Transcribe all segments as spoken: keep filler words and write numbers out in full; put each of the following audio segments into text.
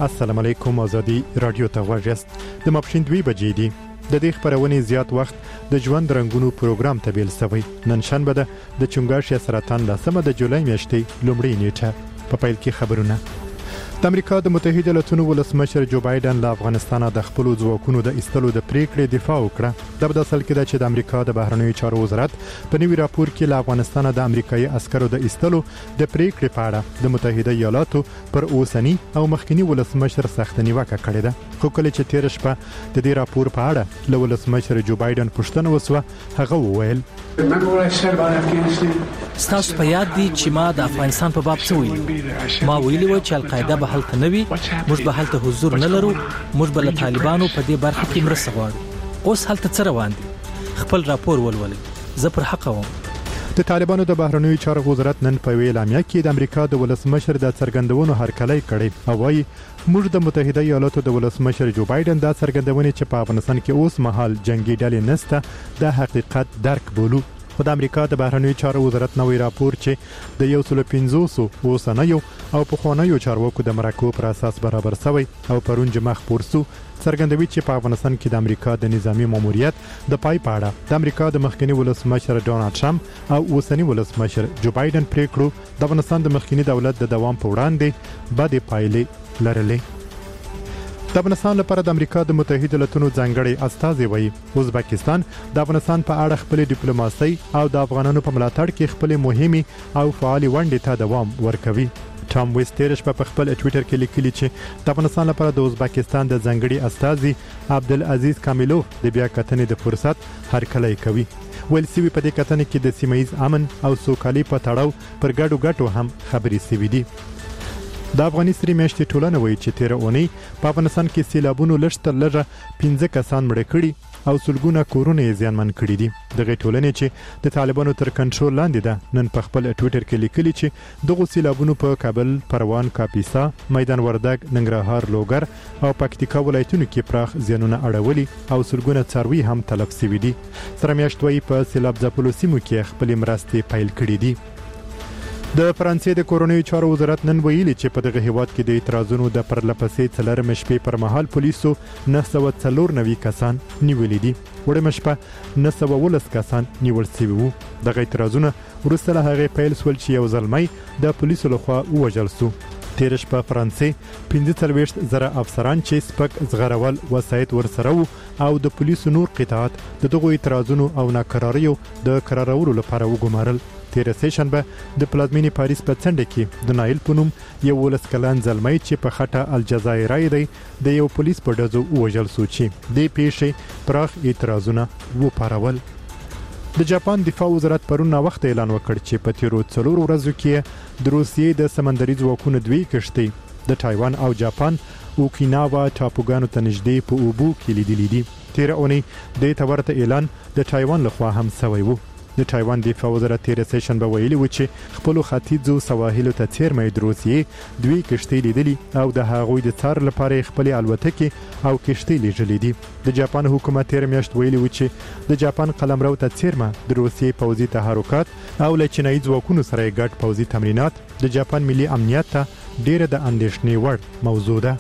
السلام علیکم. ازادي رادیو ته غوږ یاست. د ماپښین دوی بجې دي. د دې خبرونې زیات وخت د ژوند رنگونو پروګرام ته بیل سوی. نن شنبه ده د چنګاښ سرطان لسمه د جولای میاشتې لومړۍ نیټه. په پیل کې خبرونه. د امریکا د متحده ایالاتونو ولسمشر جو بایدن له افغانستان د خپل ځواکونو د ایستلو د پریکړې دفاع وکړه. د بداسل کې د چې د امریکا د بهرنیو چارو وزارت په نوي راپور کې له افغانستان د امریکایي عسکرو د ایستلو د پریکړې په اړه د متحده ایالاتو پر اوسنی او مخکنی ولسمشر سخت نیوکه کړې ده. خو کله چې تیر شپه د دې راپور په اړه له ولسمشر جو بایدن پوښتنه وسوه، هغه وویل: ستاسو په یاد دي چې ما د افغانستان په باب څه ویلي؟ ما ویلي و چې القاعده به هلته نه وي، موږ به هلته حضور نه لرو، موږ به له طالبانو په دې برخه کې مرسته غواړو. اوس هلته څه روان دي؟ خپل راپور ولولئ. زه پر حق وم. د طالبانو د بهرنیو چارو وزارت نن په اعلامیه کې د امریکا د ولسمشر د څرګندونو هرکلی کړی او وايي موږ د متحده ایالاتو د ولسمشر جو بایدن د څرګندونې چې په افغانستان کې اوس مهال جنگي ډلې نسته د حقیقت درک بولو. خو د امریکا د بهرنیو چارو وزارت نوې راپور چې د یو سل پنځوس اوسنیو او پخوانیو چارواکو د مرکو پر اساس برابر شوی او پرون جمع خپور سو څرګندوي چې په افغانستان کې د امریکا د نظامی ماموریت د پای پاړه د امریکا د مخکنی ولسمشر ډونالد ټرمپ او اوسنی ولسمشر جو بایدن پریکړو د افغانستان د مخکنی دولت د دوام په وړاندې بده پایلې لرلې. د افغانستان لپاره د امریکا د متحده ایالاتونو ځانګړي استازي وایي ازبکستان د افغانستان په اړه خپل ډیپلوماسي او د افغانانو په ملاتړ کې خپل مهمه او فعال ونډه ته دوام ورکوي. ټام ویسترش په خپل ټوئیټر کې لیکلي چې د افغانستان لپاره د ازبکستان د ځانګړي استازي عبدالعزیز کامیلوف د بیا کتنې د فرصت هرکلی کوي. ویل سوي په دې کتنې کې د سیمه ییز امن او سوکالي په تړاو پر ګډو ګټو هم خبرې سوي دي. د افغاني سری میاشتې ټولنه وایي چې تیر اونۍ په افغانستان کې سیلابونو لږ تر لږه پنځه کسان مړ کړي او سلګونه کورونه یې زیانمن کړي دي. دغه ټولنې چې د طالبانو تر کنټرول لاندې ده نن په خپل ټوئیټر کې لیکلي چې دغه سیلابونو په کابل، پروان، کاپیسا، میدان وردګ، ننګرهار، لوګر او پکتیکا ولایتونو کې پراخ زیانونه اړولي او سلګونه څاروي هم تلف شوي دي. سره میاشت وایي په سیلاب ځپلو سیمو کې خپل مرستې پیل کړي دي. د فرانسې د کورونیو چارو وزارت نن ویلي چې په دغه هیواد کې د اعتراضونو د پرلپسې څلورم شپې پر مهال پولیسو نه سوه څلور نوي کسان نیولي دي. وړمه شپه نه سوه ولس کسان نیول شوي وو. دغه اعتراضونه وروسته له هغې پیل شول چې یو زلمی د پولیسو لخوا ووژل شو. تیر شپه فرانسې پنځه څلوېښت زره افسران چې سپک زغرول وسایط ورسره وو او د پولیسو نور قطعات د دغو اعتراضونو او ناکراریو د قرارولو لپاره وګمارل. تیر سهشنبه د پلازمینې پاریس په څنډه کې د نایل په نوم یو ولس کلن زلمی چې په خټه الجزایري دی د یو پولیس په ډزو وژل شو چې د پیښې پراخ اعتراضونه وپارول. د جاپان دفاع وزارت پرون وخت اعلان وکړ چې په تیرو څلور ورځو کې د روسیې د سمندري ځواکونو دوی کشتۍ د تایوان او جاپان اوکیناوا ټاپوګانو ته نږدې په اوبو کې لیدلې دي. تیر اونۍ د تورته اعلان د تایوان لخوا هم شوی و. د تایوان دفاع وزارت تیر سهشنبه ویلي و چې خپل ختیځو سواحلو ته څیرمه د روسیې دوی کشتۍ لیدلې او د هغوی د څار لپاره خپل الوتکې او کشتۍ لیږلې دي. د جاپان حکومت تیر میاشت ویلي و چې د جاپان قلمرو ته څیرمه د روسیې پوځي تحرکات او له چینایي ځواکونو سره ګډ پوځي تمرینات د جاپان ملي امنیت ته ډیره د اندېښنې وړ موضوع ده.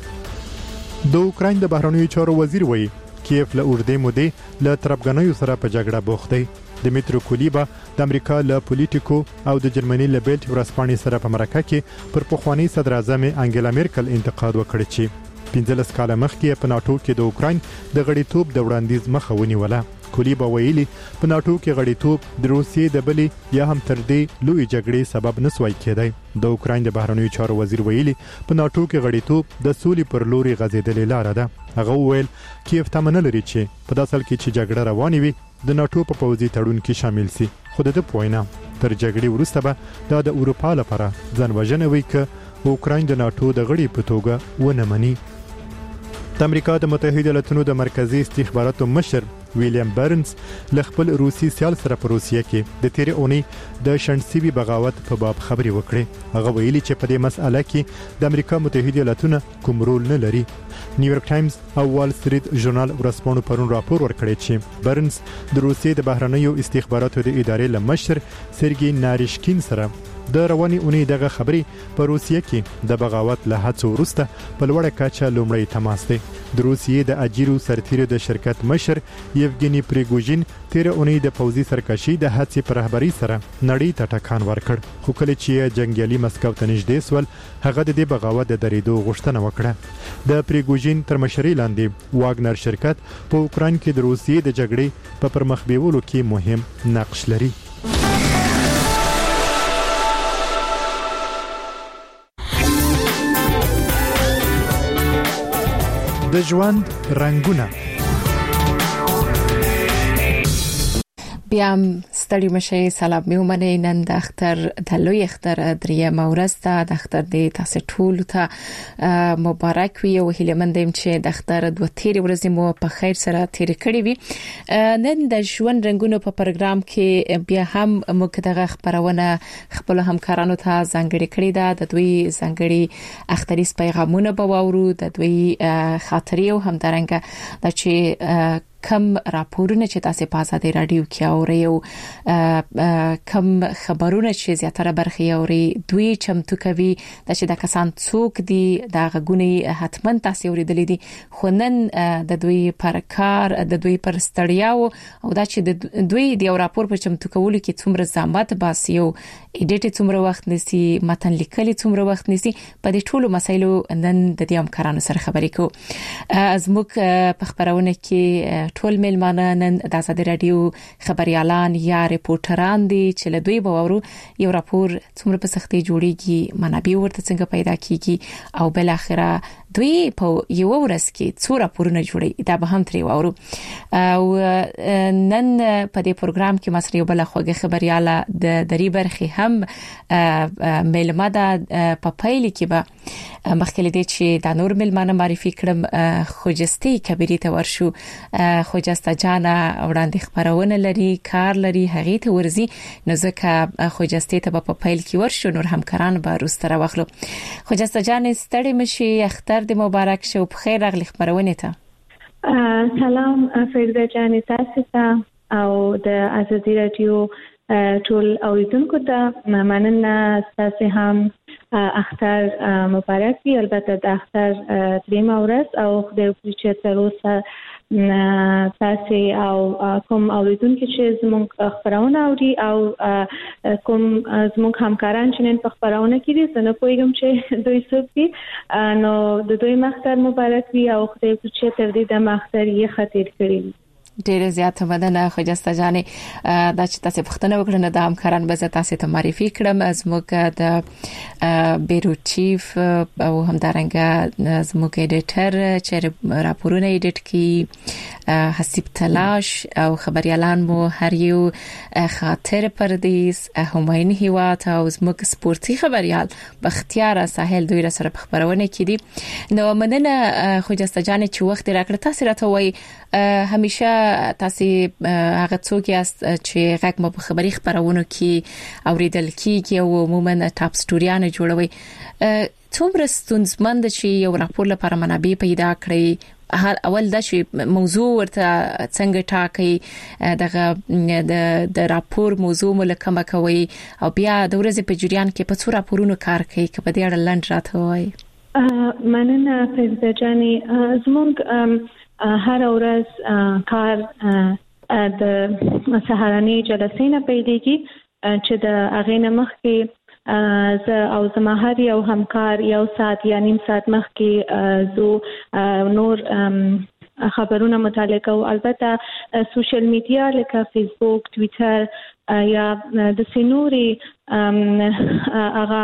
د اوکراین د بهرنیو چارو وزیر وایي کیف له اوږدې مودې له ترپګنیو سره په جګړه بوخت دی. دمیترو کولیبا د امریکا له پولیټیکو او د جرمني له بیلټ ورځپاڼې سره په مرکه کې پر پخوانی صدر اعظم انګلا میرکل انتقاد وکړ چې پنځلس کاله مخکې په ناتو کې د اوکراین د غړیتوب د وړاندیز مخه ونیوله. کولیبا ویلي په ناتو کې غړیتوب د روسیې د بلې یا هم تر دې لوی جګړې سبب نسوي کېدای. د اوکراین د بهرنیو چارو وزیر ویلي په ناتو کې غړیتوب د سولې پر لوري غځېدلې لار ده. هغه وویل کیف تمنه لري چې په داسې حال کې چې جګړه روانه وي د ناتو په پوځي تړون کې شامل شي. خو د پوینه تر جګړې وروسته به دا د اروپا لپاره ځان وژنه وي که اوکراین د ناتو د غړي په توګه ونه مني. د امریکا د متحده ایالاتونو د مرکزی استخباراتو مشر ویلیام برنز له خپل روسي سیال سره په روسیه کې د تیر اونۍ د شنډسیوي بغاوت په باب خبري وکړي. هغه ویلي چې په دې مسأله کې د امریکا متحده ایالاتونه کوم رول نه لري. نیویارک ټایمز او وال سټریټ ژورنال ورځپاڼو پرون راپور ورکړی چې برنز د روسیې د بهرنیو استخباراتو د ادارې له مشر سرګي ناریشکین سره د رواني اونۍ دغه خبري په روسیه کې د بغاوت له هڅو وروسته په لوړه کچه لومړی تماس دی. د روسیې د اجیرو سرتیرو د شرکت مشر یوګینی پریګوژین تیر اونۍ د پوځي سرکشي د هڅې پر رهبری سره نړۍ ته ټکان ورکړ، خو کله چې جنگیالي مسکو ته نږدې سول هغه د دې بغاوت د درېدو غوښتنه وکړه. د پریګوژین تر مشرۍ لاندې واګنر شرکت په اوکران کې د روسیې د جګړې په پرمخ بیولو کې مهم نقش لري. د ژوند رنگونه بیا ستړي مشه. سلام مې ومنئ. نن د اختر د لوی اختر درېیمه ورځ ده. د اختر د تاسو ټول ته مبارک وي او هیله مند یم چې د اختر دوه تیر ورځې مو په خیر سره تیر کړې وي. نن د ژوند رنگونو په پروګرام کې بیا هم موږ دغه خبرونه خپل همکارانو ته ځانګړي کړې ده. د دوی ځانګړي اختریز پیغامونه به واورو، د دوی خاطرې او همدارنګه د چې کم راپورونه چې تاسو په آزادي رادیو کې اورئ او کم خبرونه چې زیاتره برخه اوري دوی چمتو کوي د چې د کسان څوک دي د غونې حتما تاسو اوریدلې دي، خو نن د دوی پر کار د دوی پر ستړیاو او دا چې د دوی د یو راپور په چمتو کولو کې څومره زحمت باسي او اډیټ څومره وخت نسی، متن لیکل څومره وخت نسی، په دې ټولو مسایلو نن د دې همکارانو سره خبرې کوو. از موږ په خبرونه کې ټول ملمانه نن د آزادي رادیو خبريالان یا ریپورټران دي چې له دوی به ورو یو راپور څومره په سختي جوړیږي، منابع ورته څنګه پیدا کیږي او بل اخره دوی په یو ورځ کې څو راپورونه جوړي. دا به هم تری وورو. او نن په دې پروګرام کې مسری یو بل خوږه خبرياله د دری برخي هم ملمه ده. په پایله کې به مخکې دې چې د نور ملمانه معرفي کړم خوجستي کبيري ته ورشو. خوجسته جانا وړاندې خبرونه لري، کار لري، هغه ته ورزي، نو ځکه خوجستي ته په پایل کې ورشو. نور همکاران به روستره واخلو. خوجسته جان ستړي مشي، اختر د مبارک شو، په خیر راغلی خبرونه ته. سلام فريده جان، تاسو ته او د آزادي رادیو ټول اوریدونکو ته مننه. تاسو هم اختر مبارک وي. البته د اختر دریمه ورځ او خدای دې چې تر اوسه تاسو او کوم اوریدونکو چې زموږ خبرونه اوري او کوم زموږ همکاران چې نن په خبرونه کې دي، زه نه پوهیږم چې دوی څوک دي، نو د دوی مختر مبارک وي او خدای دې چې تر دې د مختر یې خاطر کړی. ډیره زیاته مننه خوجسته جانې. دا چې تاسو پښتنه وکړنه د همکاران به تاسو ته معرفي کړم. از موږ د بیرو چیف او همدارنګه زموږ ایډیټر چې راپورونه ایډیټ کی حسیب تلاش او خبريالان مو هر یو خاطر پردیس هماین هیوات او زموږ سپورتي خبريال بختیار ساحل دوی سره خبرونه کړي. نو مننه خوجسته جانې چې وخت راکړ. تاسو راته وای همیشه تاسو هغه څوک یاست چې غږ مو په خبري خبرونو کې اوریدل کیږي او عموما ټاپ سټوریانه جوړوي. څومره ستونزمند چې یو راپور لپاره منابع پیدا کړی، هر اول دا چې موضوع ورته څنګه ټاکي، دغه د د راپور موضوع ملکمه کوي او بیا د ورځې په جریان کې په څو راپورونو کار کوي، که په دې اړه لنډ راته وایي. مننه فريده جانې. زموږ هر ورځ کار د سهارنۍ جلسې نه پیلېږي چې د هغې نه مخکې زه او زما هر یو همکار یو ساعت یا نیم ساعت مخکې زه نور خبرونه مطالعه کوو. البته سوشل میډیا لکه فیسبوک، ټویټر یا د سینوري هغه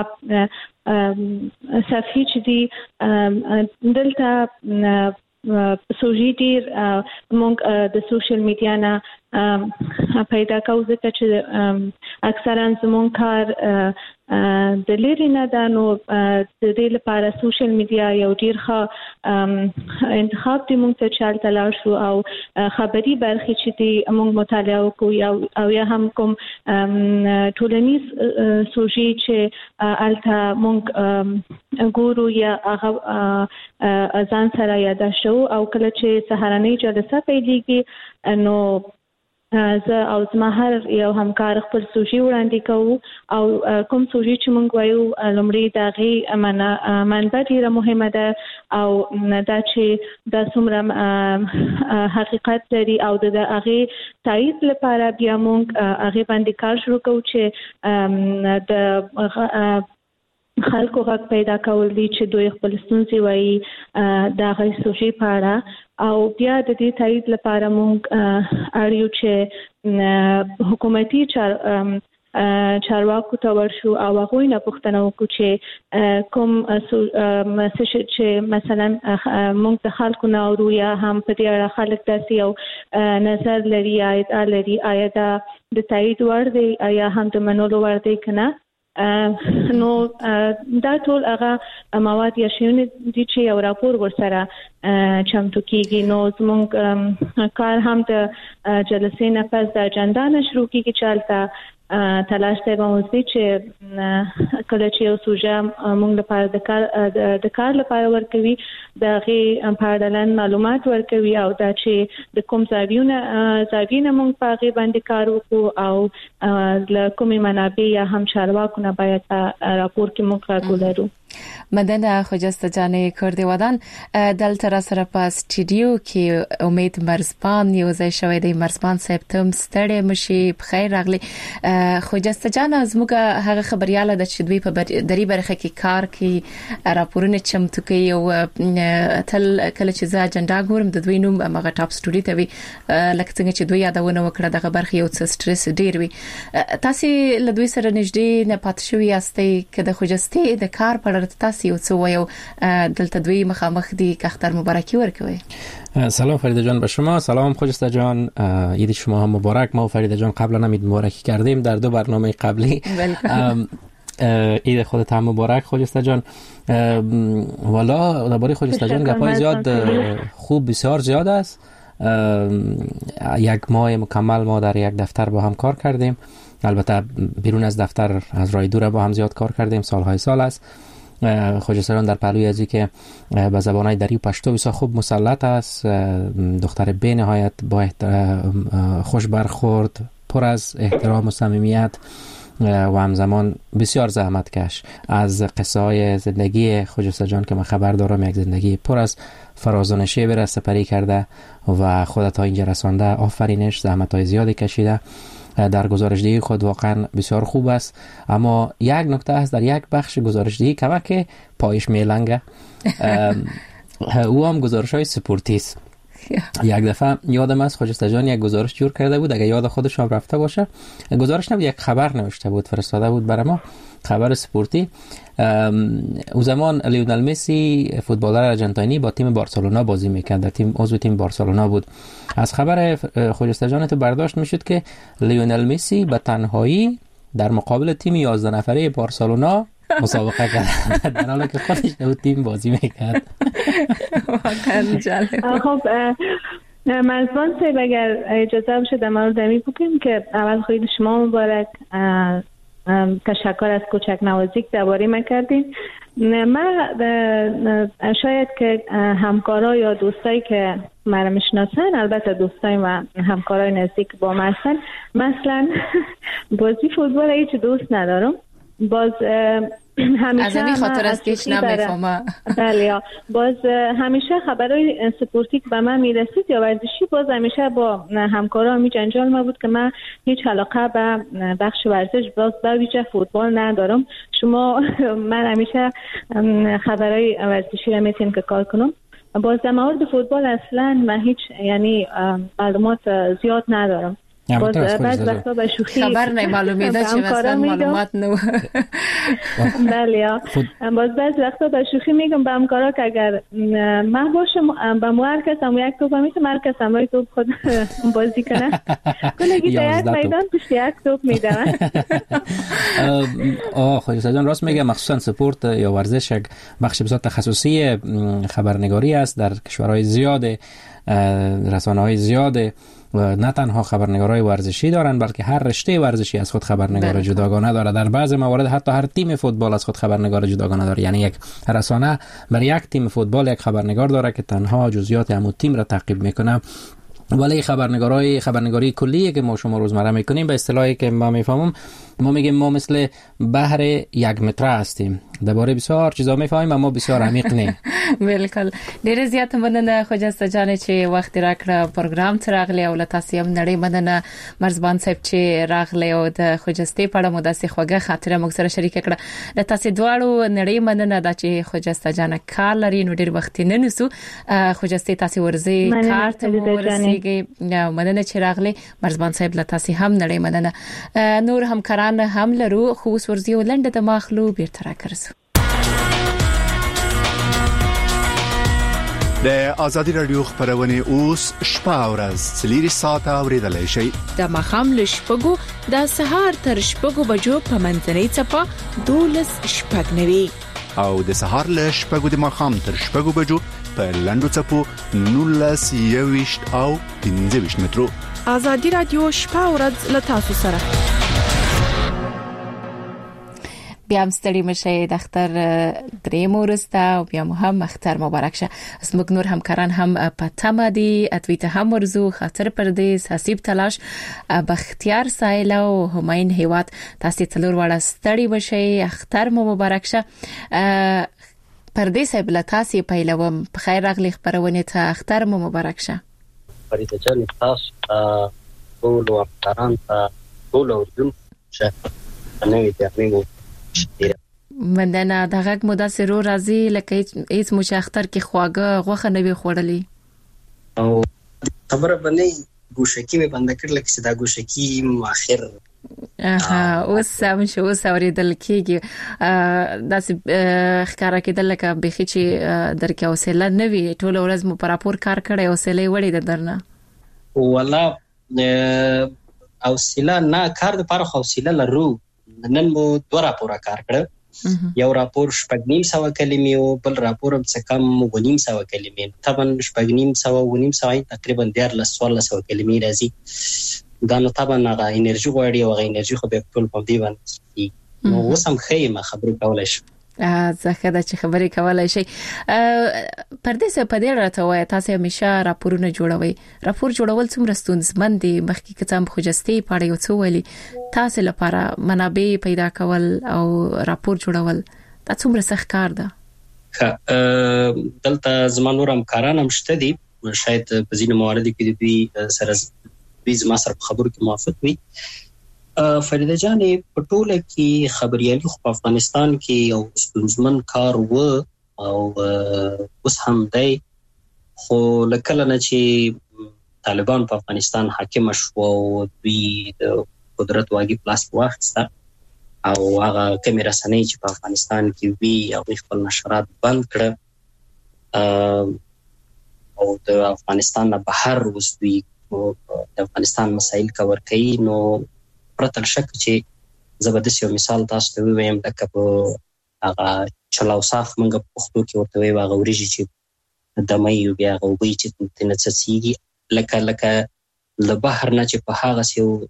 صفحې چې دي دلته سوژي ډیر موږ د سوشل میډیا نه پیدا کوو، ځکه چې اکثرا زموږ کار د لري نه ده. نو د دې لپاره سوشل میډیا یو ډیر ښه انتخاب دی موږ ته چې هلته لاړ شو او خبري برخې چې دي موږ مطالعه وکړو او یا هم کوم ټولنیز سوژي چې هلته موږ ګورو یا هغه ځان سره یاداشو. او کله چې سهارنۍ جلسه پیلېږي نو زه او زما هر یو همکار خپل سوژي وړاندې کوو او کوم سوژي چې موږ وایو لومړی د هغې منبع ډېره مهمه ده او دا چې دا څومره حقیقت لري او د هغې تایید لپاره بیا موږ هغې باندې کار شروع کوو چې د خلکو غږ پیدا کول دي چې دوی خپل ستونزې وایي د هغې سوژې په اړه او بیا د دې تایید لپاره موږ اړ یو چې حکومتي چار چارواکو ته ورشو او هغوی نه پوښتنه وکړو چې کوم چې مثلا موږ د خلکو نه اورو یا هم په دې اړه خلک داسې یو نظر لري یا ادعا لري آیا دا د تایید وړ دی یا هم د منلو وړ دی که نه. نو دا ټول هغه مواد یا شیونه دي چې یو راپور ورسره چمتو کیږي. نو زموږ کار هم د جلسې نه پس د اجنډا نه شروع کیږي چې هلته تلاش دی به موزي چې کله چې یو سوژه موږ لپاره د کار د کار لپاره ورکوي د هغې په اړه معلومات ورکوي او دا چې د کوم زاویونه زاویې نه موږ په هغې باندې کار وکړو او له کومې منابع یا هم چارواکو نه باید راپور کې موږ راګولرو. مدنه خجسته جانې کردیوادان دلته را سره په سټډیو کې امید مرزبان یو ځای شوی دی. مرزبان صاحب تم ستړی مشي بخیر راغلی. خجسته جان زموږ هغه خبرياله د چې دوی په دری برخه کې کار کوي راپورونه چمتو کوي او تل کله چې زه اجنډا ګورم د دوی نوم مغه ټاپ سټوري ته وي لکه څنګه چې دوی یادونه وکړه دغه برخه یو څه سټرس ډیر وي. تاسو له دوی سره نږدې نه پات شوی یاستئ که د خجسته د کار په اړه تاسو یو څه وایو دلته دوی مخامخ دي که اختر مبارکی ورکوي. سلام فریده جان به شما. سلام خجسته جان، عید شما هم مبارک. ما و فریده جان قبلا هم عید مبارکی کردیم در دو برنامه قبلی. عید خودت هم مبارک خجسته جان. والا درباره خجسته جان گپای زیاد خوب بسیار زیاد است. یک ماه مکمل ما در یک دفتر با هم کار کردیم. البته بیرون از دفتر از راه دور با هم زیاد کار کردیم، سالهای سال است. خجسته جان در پهلوی ازی که به زبانهای دری و پشتو بسیار خوب مسلط است، دختر به نهایت با خوش برخورد، پر از احترام و صمیمیت و همزمان بسیار زحمت کش. از قصه های زندگی خجسته جان که من خبر دارم یک زندگی پر از فراز و نشیب را سپری کرده و خودت ها اینجا رسانده. آفرینش، زحمت های زیادی کشیده. در گزارشدهی خود واقعا بسیار خوب است، اما یک نکته است در یک بخش گزارشدهی که پایش میلنگه او هم گزارش های سپورتی است. یک دفعه یادم است خجسته جان یک گزارش جور کرده بود، اگه یاد خودش هم رفته باشه، گزارش نبود، یک خبر نوشته بود فرستاده بود برای ما، خبر سپورتی. او زمان لیونل مسی فوتبالر ارژانتینی با تیم بارسلونا بازی میکرد، تیم عضو تیم بارسلونا بود. از خبر خجسته جان تو برداشت میشد که لیونل مسی به تنهایی در مقابل تیم یازده نفره بارسلونا مسابقه کرد در حالی که خودش در تیم بازی میکرد. واقعا جالب. خب مرزبان صاحب اگر اجازه بشه در مورد دمی بکنیم که اول خیلی شما مبارک، تشکر از کوچک نوازی که درباره من کردین. من شاید که همکارا یا دوستایی که مرا میشناسن، البته دوستای و همکارای نزدیک با من هستن، مثلا بازی فوتبال هیچ دوست ندارم. باز همیشه از این خاطر است که هیچ نمیفهمم. بله، باز همیشه خبرای سپورتی که به من میرسید یا ورزشی، باز همیشه با همکارام می جنجال ما بود که من هیچ علاقه به بخش ورزش باز به ویژه فوتبال ندارم. شما من همیشه خبرای ورزشی را میتونم که کار کنم. باز در مورد فوتبال اصلا من هیچ یعنی معلومات زیاد ندارم. باز بعض وقتا به شوخی خبر نه معلومیده چه مثلا معلومات نو. بله، باز بعض وقتا به شوخی میگم به همکارا که اگر من باشم به مو کسم یک توپ میتونم هر کسم روی توپ خود بازی کنه، کلگی تا یک میدان پشت یک توپ میدم. آه خجسته جان راست میگه، مخصوصا سپورت یا ورزش یک بخش بسیار تخصصی خبرنگاری است در کشورهای زیاد، رسانه‌های زیاد و نه تنها خبرنگارای ورزشی دارن بلکه هر رشته ورزشی از خود خبرنگار جداگانه داره. در بعضی موارد حتی هر تیم فوتبال از خود خبرنگار جداگانه داره، یعنی یک رسانه برای یک تیم فوتبال یک خبرنگار داره که تنها جزئیات همون تیم را تعقیب میکنه ولی خبرنگارای خبرنگاری کلیه که ما شما روزمره میکنیم به اصطلاحی که ما میفهمم ما میگیم ما مثل بحر یک متره هستیم، درباره بسیار چیزا میفهمیم اما بسیار عمیق نه. بالکل. ډیر زیات مننه خوجسته جان چې وخت راکړه پروګرام ته راغلی او تاسو هم نړۍ مننه مرزبان صاحب چې راغلی او د خوجسته په اړه مو داسې خوږه خاطره موږ سره شریک کړه. د تاسو دواړو نړۍ مننه دا چې خوجسته جان کار لري نو ډیر وخت نه نسو خوجسته تاسو ورزي کار ته ورسیږي. مننه چې راغلی مرزبان صاحب له تاسو هم نړۍ مننه. نور همکاران هم لرو خو اوس ورزي ولنډه د ماخلو بیرته راکرسو. د آزادی رادیو خبرونه اوس شپه او ورځ سلیری ساعت اوریدلای شي د مخام ل شپږو د سهار تر شپږو بجو په منځنۍ چپه دولس شپږ نوي او د سهار ل شپږو د مخام تر شپږو بجو په لندو چپو نولس یويشت او پنځه ویشت مترو. آزادی رادیو شپه او ورځ ل تاسو سره. بیا هم ستړي مشه د اختر درې مورسته او بیا هم اختر مبارک شه. اسمک نور همکاران هم پاتما دي اتویته هم ورزو خاطر پردیس حسیب تلاش بختیار سایل او هماین هیواد تاسو تلور وړه ستړي بشه اختر مبارک شه. پردیس بل تاسو پیلوم په خیر راغلی خبرونه ته اختر مبارک شه. فريده جان تاسو ټول وختران ته ټول اردن شه نوې ته مننه. دغه مودا سرو راځي لکه هیڅ مو اختر کې خواږه غوخه نه وی خوړلې او خبره باندې ګوشکی مې بند کړل چې دا ګوشکی مؤخر اها اوس هم شو اوس اوریدل کېږي داسې ښکارا کېدل لکه بخي چې درکې اوسله نه وی ټول ورځ مو پر راپور کار کړی اوسله وړي د درنه ولا اوسله نه کار د پر اوسله لرو. نن مو دوه راپور کار کړ. یو راپور شپږ نیم سو کلمې او بل راپور هم څه کم و نیم سو کلمې. طبعا شپږ نیم سو و نیم سو تقریبا ډیر له څوارلس سو کلمې راځي. دا نو طبعا هغه انرژي غواړي او هغه انرژي خو به ټول په دې باندې نو اوس هم خیمه خبرې کولای شي. ځکه دا چې خبرې کولای شي. پردیس په دې راته وای تاسو همیشه راپورونه جوړوي. راپور جوړول څومره ستونزمن دي؟ مخکې کتاب خوجستي پاره یو څه ویلي تاسو لپاره منابع پیدا کول او راپور جوړول دا څومره سخت کار ده؟ دلته زمونږ هم کاران هم شته دي شاید په ځینو مواردو کې دوی سره دوی زما سره خبرو کې موافق وي. فریده جانې په ټوله کې خبريالي خو په افغانستان کې یو ستونزمن کار و او اوس هم دی خو لکه نه چې طالبان په افغانستان حاکم شو او دوی د قدرت واګي پلاس واخیسته او هغه کمې رسنۍ چې په افغانستان کې وی او خپل نشرات بند کړ او د افغانستان نه بهر اوس دوی د افغانستان مسایل کور کوي. نو پرتل شک چې زبردست یو مثال تاسو ته ویم لکه په هغه چلاو صاف منګه پښتو کې ورته وی هغه وريجي چې د مې بیا هغه وی چې تنه څسیږي لکه لکه له بهر نه چې په هغه سیو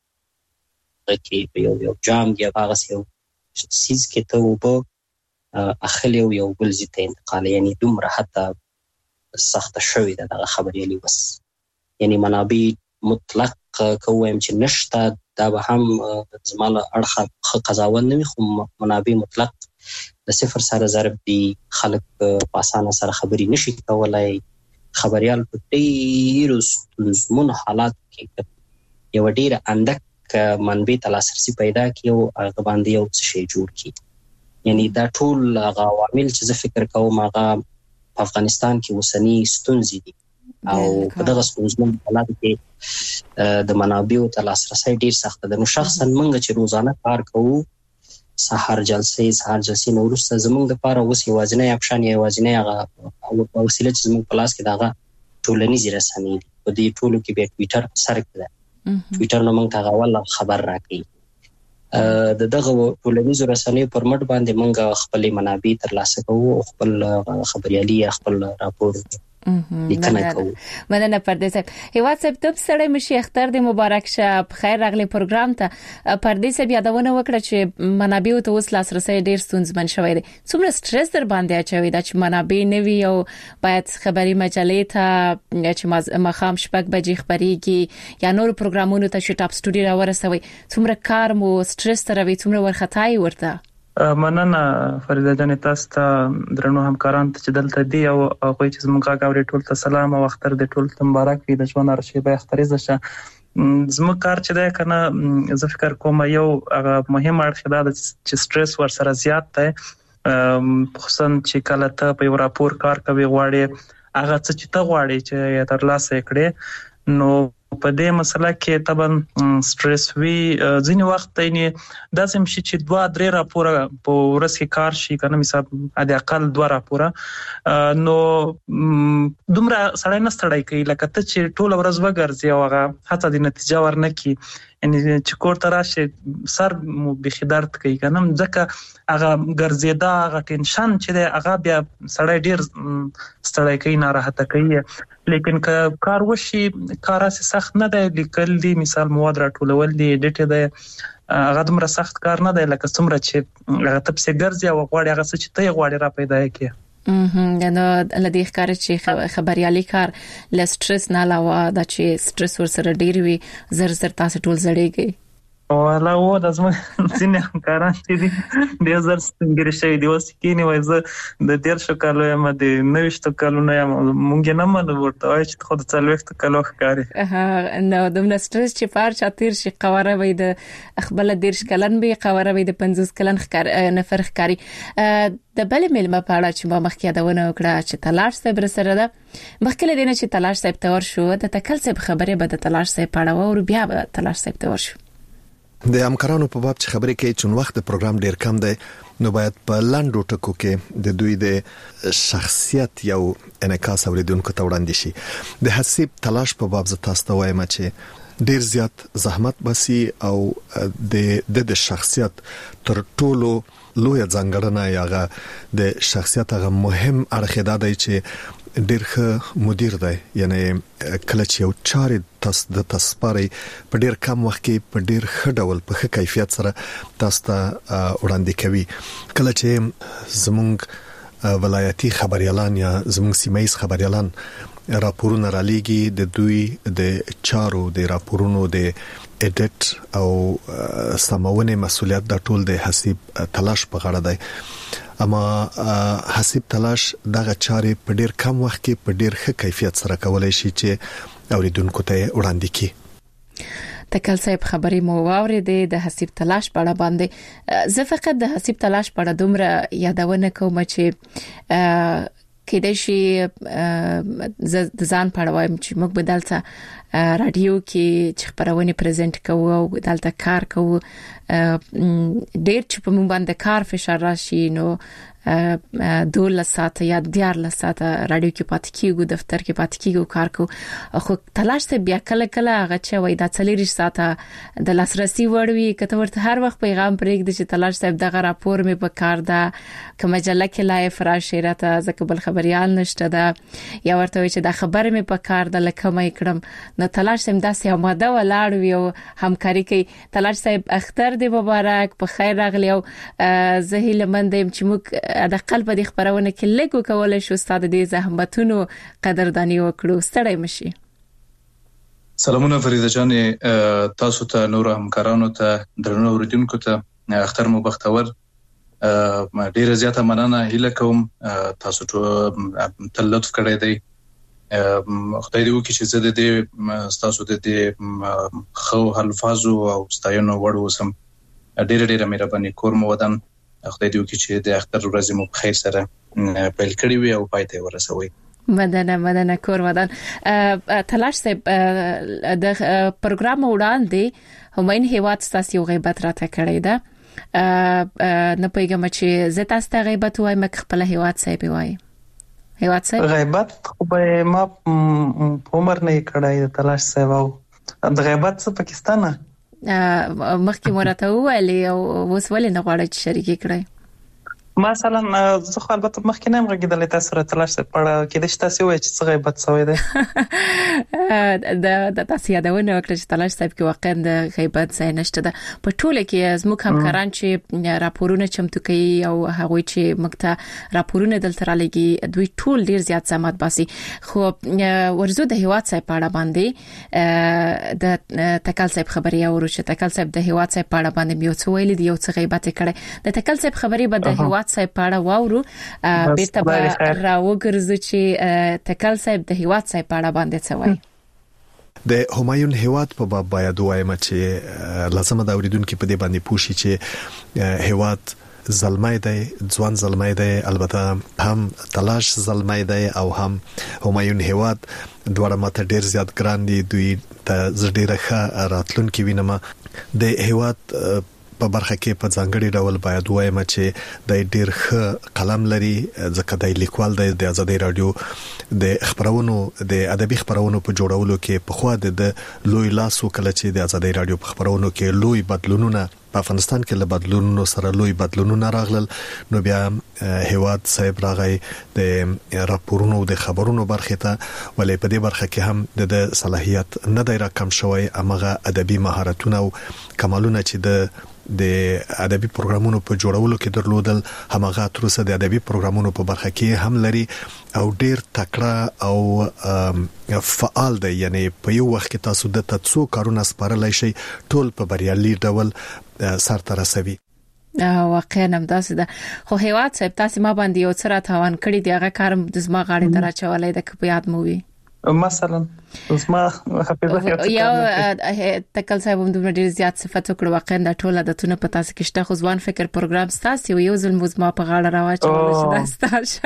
کې یو یو جام دی هغه سیو سیز کې ته وبو اخلي یو بل زیته انتقال یعنی دومره حتی سخت شوی ده دغه خبرې لې بس یعنی منابع مطلق کوم چې نشته دا به هم زماله اړخه قضاوت نه وي خو منابع مطلق د صفر سره ضرب دي. خلک په اسانه سره خبري نشي کولای. خبريال په ډیرو ستونزمن حالات کې یو ډیره اندک منبع تلاسرسي پیدا کیو هغه باندې یو څه شی جوړ کی. یعنی دا ټول هغه عوامل چې زه فکر کوم هغه په افغانستان کې وسنی ستونزې دي او په دغه ستونزمن حالات کې د منابعو تلاسرسي ډیر سخت ده. نو شخصا موږ چې روزانه کار کوو سحر جلسې سحر جلسې نو ورسته زموږ د لپاره اوس یوازینی اپشن یوازینی هغه او وسیله چې زموږ پلاس کې دغه ټولنیز رسنۍ دي. په دې ټولو کې به ټوئیټر سره کړه ټوئیټر نو موږ ته غواړل خبر راکړي. د دغه ټولنیز رسنۍ پر مټ باندې موږ خپل منابع ترلاسه کوو خپل خبريالي خپل راپور لیکنه کوو. مننه پردیس صاحب. هیواد صاحب ته سره مشي اختر د مبارک شه په خیر راغلی پروګرام ته. پردیس صاحب یادونه وکړه چې منابع ته اوس لاسرسي ډیر ستونزمن شوی دی. څومره سټرس در باندې اچوي دا چې منابع نه وي او باید خبري مجلې ته چې مخام شپږ بجې خبريږي یا نور پروګرامونو ته چې ټاپ سټوډیو راورسوي. څومره کار مو سټرس تر وي څومره ورختای ورته. مننه فریده جان تاسو ته درنو همکاران ته چې دلته دی او هغه چې زموږ غاوري ټول ته سلام او اختر د ټول ته مبارک وي د ژوند ارشیبه اختریزه شه. زموږ کار چې ده کنه زه فکر کوم یو هغه مهم اړخ ده چې سټرس ور سره زیات دی، خصوصا چې کله ته په یو راپور کار کوي غواړي هغه څه چې ته غواړي چې ترلاسه کړې نو په دې مسله کې طبعا سټرس وی ځینې وخت یې داسې مشي چې دوه درې راپور په ورځ کې کار شي کنه مثال د اقل دوه راپور نو دومره سړی نه ستړی کوي لکه ته چې ټول ورځ وګرځي او هغه حتی د نتیجه ورنکي یعنی چې کور ته راشي سر مو بخي درد کوي کنه ځکه هغه ګرځیدا هغه ټینشن چې دی هغه بیا سړی ډیر ستړی کوي ناراحته کوي. لیکن که کار وشي کار اساس سخت نه دی، لیکل دي مثال مواد راټولول دي اډیټ دی هغه دومره سخت کار نه دی لکه څومره چې هغه تاسو ګرځي او غواړي هغه څه چې ته غواړي را پیدا کړي. امم نو لدی ښکار چې خبريالي کار ل سټرس نه علاوه د چې سټرس ور سره ډیر وي زر زر تاسو ټول زړیږي. ولا و د زما ځینې همکاران چې دي د زر څنګه شي دی اوس کې نه وایي د ډیر شو کالو یم د نوښت کالو نه یم مونږ نه مله ورته وایي چې خود څلويخت کالو ښکاری. اه نو د سټرس چې پار چاتیر شي قواره وي د خپل ډیر شکلن به قواره وي د پنځوس کلن ښکار نفر ښکاری. د بل ملما پاړه چې ما مخکې داونه وکړه چې تلاش صاحب سره ده مخکې دینه چې تلاش صاحب تور شو د تکل صاحب خبره به د تلاش صاحب پاړه او بیا به تلاش صاحب تور شو. د همکارانو په باب چې خبرې کوي چې وخت د پروګرام ډیر کم دی نو باید په لاندو ټکو کې د دوی د شخصیت یو انعکاس اوریدونکو ته وړاندې شي. د حسیب تلاش په باب ز تاسو ته وایم چې ډیر زیات زحمت بسي او د د شخصیت تر ټولو لوی ځانګړنه یاغه د شخصیت هغه مهم اړخ دی چې ډیر ښه مدیر دی، یعنی کله چې یو چارې تاسو د تاسپاري په ډیر کم وخت کې په ډیر ښه ډول په ښه کیفیت سره تاسو ته وړاندې کوي. کله چې زموږ ولایتي خبريالان یا زموږ سیمایي خبريالان راپورونه را لېږي د دوی د چارو د راپورونو د اډیټ او سماونه مسولیت د ټول د حسیب تلاش په غاړه دی. اما حسیب تلاش دغه چارې په ډیر کم وخت کې په ډیر ښه کیفیت سره کولای شي چې اوریدونکو ته وړاندې کړي. تکل صاحب خبري مو واورېده د حسیب تلاش په اړه باندې. زه فقط د حسیب تلاش په اړه دومره یادونه کوم چې کېدای شي د ځان په اړه وایم چې موږ بدلته رادیو کې چې خبرونه پریزنټ کوو او دلته کار کوو ډېر چې په موږ باندې کار فشار راشي نو دوله ساعت یا دیارله ساعت رادیو کې پات کیږي دفتر کې پات کیږي کار کو خو تلاش ته بیا کله کله هغه چې وای د څلېریش ساعت د لاسرسي وړوي کته ورته هر وخت پیغام پرېږدي چې تلاش صاحب دغه راپور مې په کار ده کوم مجله کې لایف راشي راته ځکه بل خبريال نشته ده یا ورته وای چې دا خبر مې په کار ده لکه مې کړم نو تلاش صاحب داسې آماده ولاړ وي او همکاري کوي. تلاش صاحب اختر دې مبارک په خیر راغلی او زه هیله مند یم چې موږ د قلب د خبرونه کې لګو کولای شو استاد دې زحمتونو قدردانی وکړو. ستړی مشي. سلامونه فریده جان، تاسو ته نور همکارانو ته درنو اوریدونکو ته اختر مو بختور. ډیره زیاته مننه هیله کوم تاسو ته تل لطف کړی دی. خدای دې وکړي چې زه د دې تاسو د دې خو الفاظو او ستاینو وړ وسم. ډیره ډیره مهرباني کوم ودان. خدای دې وکړي چې د اختر ورځې مو په خیر سره پیل کړی وي او پای ته ورسوي. مدنه مدنه کور ودان. تلاش صاحب د پروګرام وړاندې همین هیواد ستاسو غیبت راته کړی ده. نه پیغام چې زه تاسو ته غیبت وایم مخ خپل هیواد صاحب وایم. هیواد صاحب غیبت خو به ما عمر نه کړای تلاش صاحب او د غیبت څخه پاکستان مخکې مرته ویلې او اوس ولې نه غواړي چې شریک کړي؟ مثلا زه خو البته مخکې نه غږیدل تاسو سره تلاش پړه کې د تاسو وایي چې څه غیبت شوی دی د د تاسو یادونه وکړه چې تلاش صاحب کې واقعا د غیبت ځای نشته ده په ټوله کې زموږ همکاران چې راپورونه چمتو کوي او هغه چې مکته راپورونه دلته را لګي دوی ټول ډیر زیات زحمت باسي خو ورزو د هیواد صاحب پاړه باندې د تکل صاحب خبري او چې تکل صاحب د هیواد صاحب پاړه باندې یو څه ویل دی یو څه غیبت کړي د تکل صاحب خبري به د هیواد صاحب پاړه واورو بیرته به راوګرځو چې تکل صاحب د هیواد صاحب پاړه باندې څه وایي د همایون هیواد په باب باید وایم چې لازم د اوریدونکو په دې باندې پوښي چې هیواد زلمای دی ځوان زلمای دی البته هم تلاش زلمای دی او هم همایون هیواد دوړه ماته ډیر زیات ګران دي دوی ته زړه ښه راتلونکي وینم د هیواد په برخه کې په ځانګړي ډول باید وایم چې د ډیر ښه قلم لري ځکه د لیکوال د آزادۍ رادیو د خبرونو د ادبي خبرونو په جوړولو کې په خوا د لوی لاس وکړه چې د آزادۍ رادیو په خبرونو کې لوی بدلونونه په افغانستان کې له بدلونونو سره لوی بدلونونه راغلل نو بیا هیواد صاحب راغی د راپورونو د خبرونو برخه ته ولې په دې برخه کې هم د صلاحیت نه دی راکم شوی امغه ادبي مهارتونه او کمالونه چې د د ادبي پروګرامونو په جوړولو کې درلودل همغه ترڅ د ادبي پروګرامونو په برخه کې هم لري او ډیر تکړه او فعال دی یعنی په یو وخت کې تاسو د تاسو کارونه سپارلای شي ټول په بریالي ډول سرته رسوي واقعا هم داسې ده خو هیواد صاحب تاسو ما باندې یو څه تاوان کړی دی هغه کارم د زما غاړې ته راچولای د په یاد مو وي مثلا زما حافظه یو تکل صاحب هم د ډیر زیات صفات وکړو واقعا د ټوله د تونه په تاسو کې شته خو ځوان فکر پروګرام ستاسو یو ځل مزما په غاړه راوچول چې داستاشه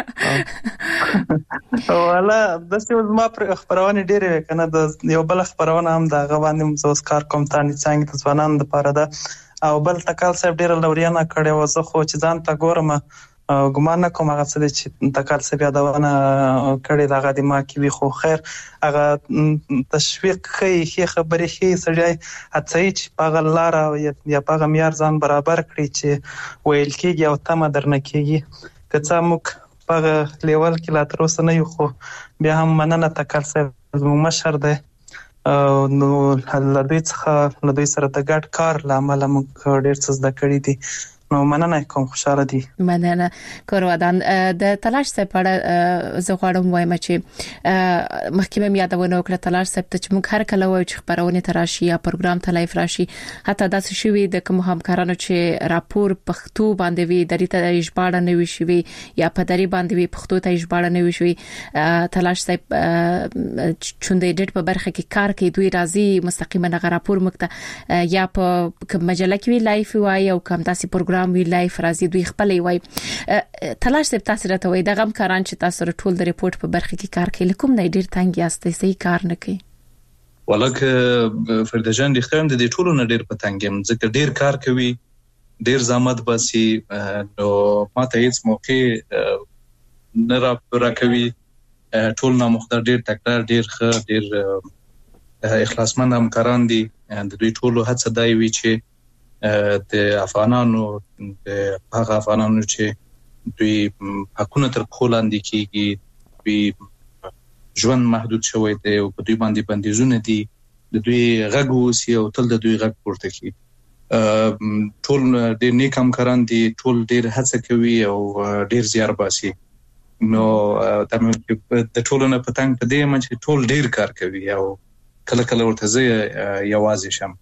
والا د څه زما پر خبرونه ډیره کنه د یو بل خبرونه هم د غوانم زوس کار کوم تانی څنګه د ځوانان لپاره ده او بل تکل صاحب ډیر لوريانه کړي و زه خو چې ځان ته ګورم ګمان نه کوم هغه څه چې تکل صاحب یادونه کړي دا غدي ما کې وي خو خیر هغه تشویق خي خبرې خي سړی اڅای چې په غلار یا په معیار ځان برابر کړي چې ویل کېږي او تم درنه کېږي که څه موږ په لیول کې لا تر اوسه نه یو خو بیا هم مننه تکل صاحب زموږ مشر دی نو لدوی څخه لدوی سره د ګډ کار لامل موږ ډیر څه زده کړی دي نو مننه کوم خوشاله دي مننه کورودان د تلاش صاحب په زه غواړم وایم چې محکمه یادونه وکړه تلاش صاحب ته چې موږ هر کله وایو چې خبرونه تراشي یا پروګرام ته لایف راشي حتی داسې شوی د کوم همکارانو چې راپور پښتو باندې وی د ریته اجبار نه وی شوی یا په دری باندې وی پښتو ته اجبار نه وی شوی تلاش صاحب چوندې ډېر په برخه کې کار کوي دوی راځي مستقیما غ راپور مکته یا په مجله کې لایف وای او کوم داسې پروګرام وی لایف راځي دوی خپل وای تلاش صاحب تاسو راته وای د غم کاران چې تاسو ټول د ریپورت په برخه کې کار کوي کوم نه ډیر تنګ یاستئ صحیح کار نه کوي ولکه فرید جان د اختیار د دې ټولو نه ډیر په تنګم ځکه ډیر کار کوي ډیر زحمت باسي نو ماته هیڅ موقع نه را کوي ټول نه مختار ډیر تکرار ډیر ښه ډیر اخلاصمن همکاران دي د دوی ټولو هڅه دای وی چې د افغانانو د هغه افغانانو چې دوی حقونه تر پولاند کېږي دوی ژوند محدود شوی دی او په دوی باندې بندیزونه دي د دوی غږ وسی او تل د دوی غږ پورته کوي ټول د نیک همکاران دي ټول ډیر هڅه کوي او ډیر زیار باسي نو د ټولو نه پتنګ په دې مچ ټول ډیر کار کوي او کله کله ورته زه یوازې شم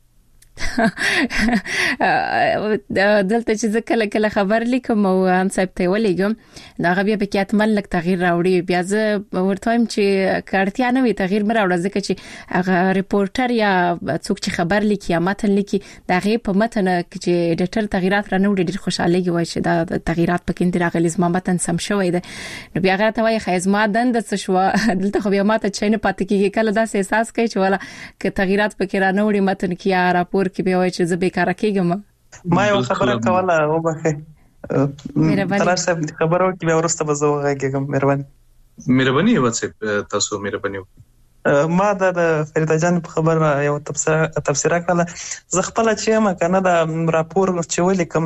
دلته چې زه کله کله خبر لیکم او ان صاحب ته ولېګم دا غبیا به کې اتمن لک تغییر راوړي بیا زه ورتایم چې کارتیا نه وي تغییر مې راوړل ځکه چې هغه ریپورټر یا څوک چې خبر لیکي یا متن لیکي دا غي په متن چې ایډیټر تغیرات را نه وړي ډیر خوشاله وي چې دا تغیرات پکې راغلي زما متن سم شوی دی نو بیا هغه ته وایي خیزما دند څه شو دلته خو بیا ماته چینه پاتې کیږي کله دا احساس کوي چې ولا ک تغیرات پکې را نه وړي متن کې یا راپور کې به وایي چې زه بیکاره کېږم ما یو خبره کوله وبخې تلاش صاحب خبرو کې به ورسته به زه وغږیږم مهرباني مهرباني واتساپ تاسو مهرباني ما د فریده جان په خبر یو تفسیر تفسیر کړل زه خپل چې ما کنه دا راپور چې ولیکم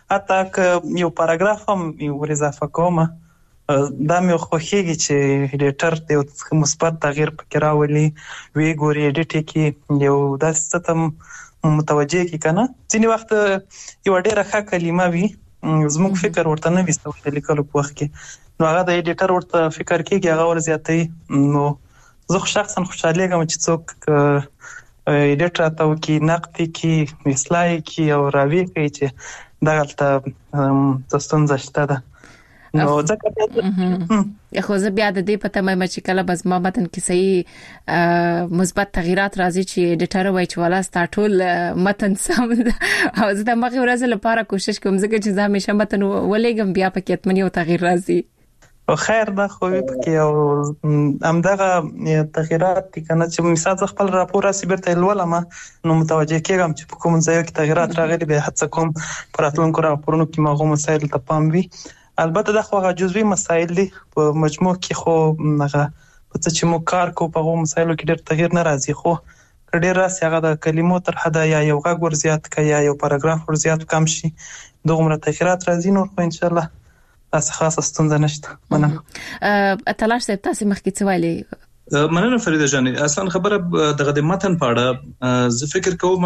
حتی یو پاراګراف هم یو اضافه کوم دا مې خوښیږي چې ایډیټر د مثبت تغییر پکې راولي وی ګوري ایډیټ کې یو داسې څه ته متوجه کی کنه ځینې وخت یو ډېره ښه کلمه وي زموږ فکر ورته نه وستو د لیکلو په وخت کې نو هغه د ایډیټر ورته فکر کوي هغه ور زیاتې نو زه شخصا خوشاله یم چې څوک ایډیټر تاو کې نقد کې اصلاح کې او راوي کوي چې دا غلطه تاسو شته ده نو ځکه خو زه بیا د دې پته مې چې کله بس ما متن کې صحیح مثبت تغیرات راځي چې ایډیټر وایي چې ولا سٹارټول متن سم او زه د مخې ورځ لپاره کوشش کوم ځکه چې زه همیشه متن ولېګم بیا پکې اتمنې او تغییر راځي او خیر دا خو پکې او همدغه تغیرات دي کنه چې مثال خپل راپور راسی برته لولم نو متوجه کېږم چې په کوم ځای کې تغیرات راغلي به هڅه کوم پراتلونکو راپورونو کې ماغو مسایل ته پام وي البته دا خو هغه جزوي مسایل دي په مجموع کې خو هغه په څه چې مو کار کو په هغه مسایلو کې ډېر تغییر نه راځي خو ډېر راځي هغه د کلمو تر حد یا یو غږ ور زیات کړي یا یو پاراګراف ور زیات کم شي دغه تغیرات راځي نو خو ان شاء الله تاسو خاصه ستونزه نشته مننه تلاش صاحب تاسو مخکې څه ویلي مننه فریده جان اصلا خبره دغه د متن پاړه زه فکر کوم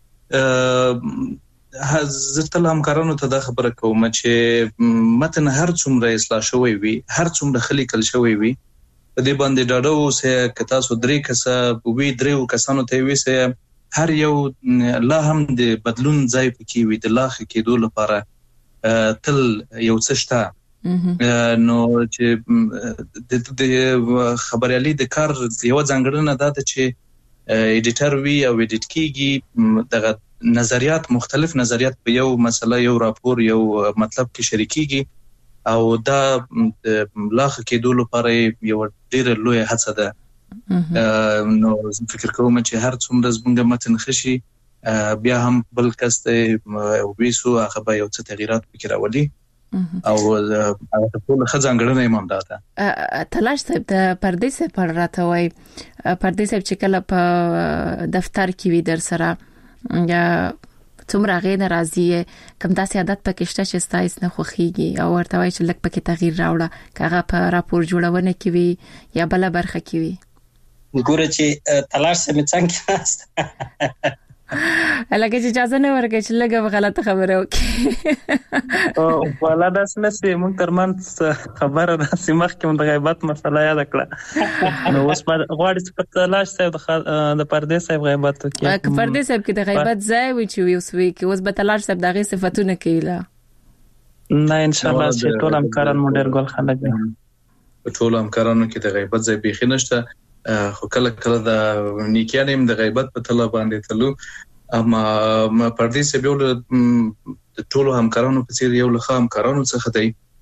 زه تل همکارانو ته دا خبره کوم چې متن هر څومره اصلاح شوی وي هر څومره خلیکل شوی وي په دې باندې ډاډه اوسه که تاسو درې کسه وی درو کسانو ته وي سه هر یو لا هم د بدلون ځای پکې وي د لاخ کېدو لپاره تل یو څه شته نو چې د خبريالي د کار یو ځانګړنه ده چې ایډیټر وی او ایډیټ کیږي دغه نظریات مختلف نظریات په یو مسله یو راپور یو مطلب کې شریکيږي او دا لاخ کېدو لپاره یو ډېر لوی هڅه ده نو فکر کوم چې هر څومره زموږ متن خشي بیا هم بل کسته ویسو هغه به یو څه تغیرات وکړي راولي او هغه ټول خزانګړنه ایمام ده تلاش صاحب د پردې سره پر راته وای پردې صاحب چې کله په دفتر کې وي در سره یا څومره غي ناراضي کوم داسې عادت پکې شته چې ستایس نه خوخيږي او ورته وای چې لک پکې تغییر راوړه کاغه په راپور جوړونه کې وي یا بل برخه کې وي ګوره چې تلاش سره څنګه لکه چې اجازه نه ورکړي چې لګه غلطه خبره وکړي او ولا داس نه سي مونږ ترمن خبره راسي مخکې د غیبت مسله یاد کړه نو اوس په غواړي چې په تلاش صاحب د پردې صاحب غیبت وکړي که پردې صاحب کې د غیبت ځای وي چې یو سوي کې اوس به تلاش صاحب دغه صفاتونه کېلا نه ان شاء الله چې ټول همکاران مو ډېر ګل خلک دي ټول همکارانو کې د غیبت ځای بيخي نشته خو کله کله د نیکیانیم د غیبت په طلب باندې تلو اما پردې سبيول د ټولو همکارانو په څیر یو له همکارانو څخه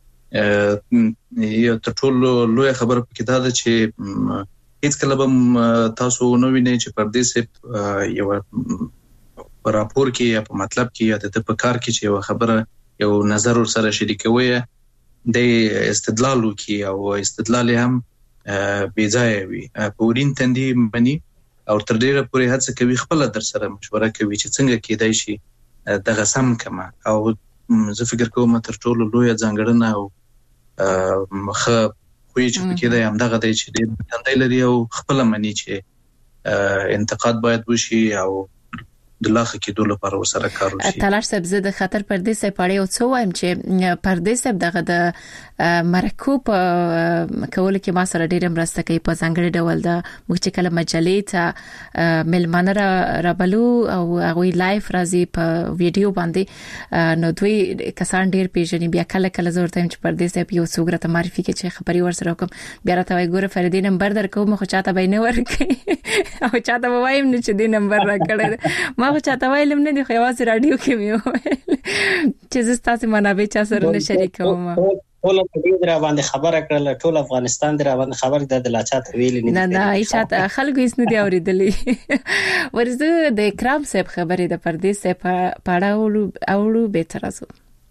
دی یو تر ټولو لوی خبر پکې دا ده چې هیڅ کله به تاسو نو وینئ چې پردې سب یو راپور کې یا په مطلب کې یا د په کار کې چې یو خبره یو نظر سره شریکوي د استدلال وکي او استدلال هم بې ځای وي په ورین تندې مني او تر ډیره پورې هڅه کوي خپل در سره مشوره کوي چې څنګه کېدای شي دغه سم کما او زه فکر کوم تر ټولو لوی ځانګړنه او مخه خو چې پکې دی هم دغه دی چې ډیر تندې لري او خپل مني چې انتقاد باید وشي او د لاخه کې دوله پر وسره کار وشي تلاش صاحب زه د خطر پردې صاحب پړې او څو وایم چې پردې صاحب دغه د مرکوب کول کې ما سره ډېر مرسته کوي په ځانګړي ډول د موږ چې کله مجلې ته ملمانه را رابلو او هغه لایف راځي په ویډیو باندې نو دوی کسان ډېر پیژني بیا کله کله زه ورته چې پردې صاحب یو څوګره ته معرفي کې چې خبري ورسره کوم بیا راته وای ګوره فریدي نمبر درکوم خو چاته به نه ورکې او چاته وایم نه چې دې نمبر راکړل ما چاته ویلم نه دی خو یوازې رادیو کې مې چې زه تاسو منابع چا سره نه شریکوم ټول په دې را باندې خبره کړل ټول افغانستان در باندې خبر د لاچات ویل نه نه نه ایشاته خلکو هیڅ نه دی اوریدلې ورزه د کرام صاحب خبرې د پردې صاحب پاړه اورو به ترازو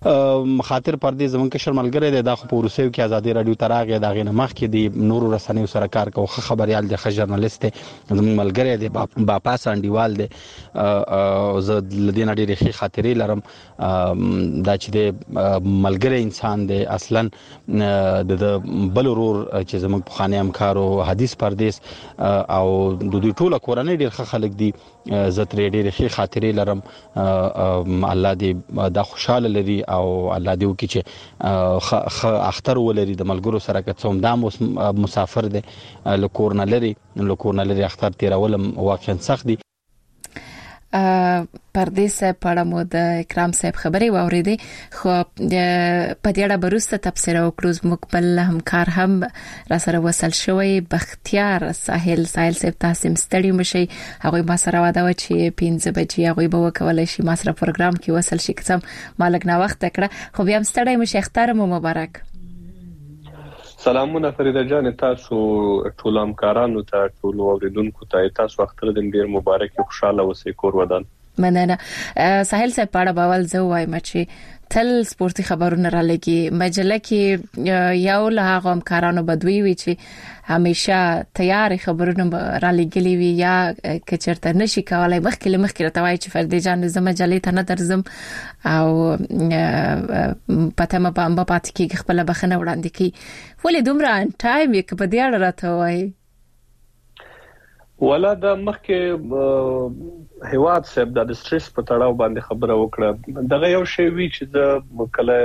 مخاطر پر دې زمونږ کشر ملګری دی دا خو په روسیو کې ازادي رادیو تراغه دا غنه مخ کې دی نورو رسنیو سره کار کوي خبريال دی خ ژورنالیست دی زمونږ ملګری دی با پاس انډیوال دی زه لدین ډېرې ښه خاطرې لرم دا چې د ملګری انسان دی اصلا د بل ورور چې زمونږ په خانه همکارو حدیث پردیس او د دوی ټوله کورنۍ ډېر ښه خلک دي زه ترې ډېرې ښه خاطرې لرم الله دې دا خوشاله لري او الله دې وکړي چې خ اختر ولري د ملګرو سره که څوم دا مسافر دی له کور نه لري له کور نه لري اختر تیرولم واقعا سخت دي. پردیس په اړه مو د اکرام صاحب خبرې واوریدې خو په دې اړه بروسته تفسیر او کروز مقبل همکار هم را سره وصل شوی بختیار ساحل ساحل صاحب تاسو مستړی مشي هغه ما سره واده و چې پنځه بجې هغه به وکولای شي ما سره پروګرام کې وصل شي کسم مالک نه وخت کړه خو بیا مستړی مشي اختر مو مبارک. سلامونه فریده جان تاسو ټول همکارانو ته ټول اوریدونکو ته تاسو اختر دې ډیر مبارک خوشاله اوسئ کور ودان. مننه. ساحل صاحب په اړه باول زه وایم چې تل سپورتي خبرونه را لګي مجله کې یو له هغه همکارانو بدوي وي چې همیشه تیار خبرونه را لګلي وي یا کچرته نشي کولای مخکې مخکې راځي چې فرد جان زما مجلې ته نه درځم او پته ما په پات کې خپل بخنه وړاندې کی ولې دومره ټایم یې په دې اړه راته وای ولا د مخکې هیواد صاحب د سټریس په تړاو باندې خبره وکړه دغه یو شی وی چې د کله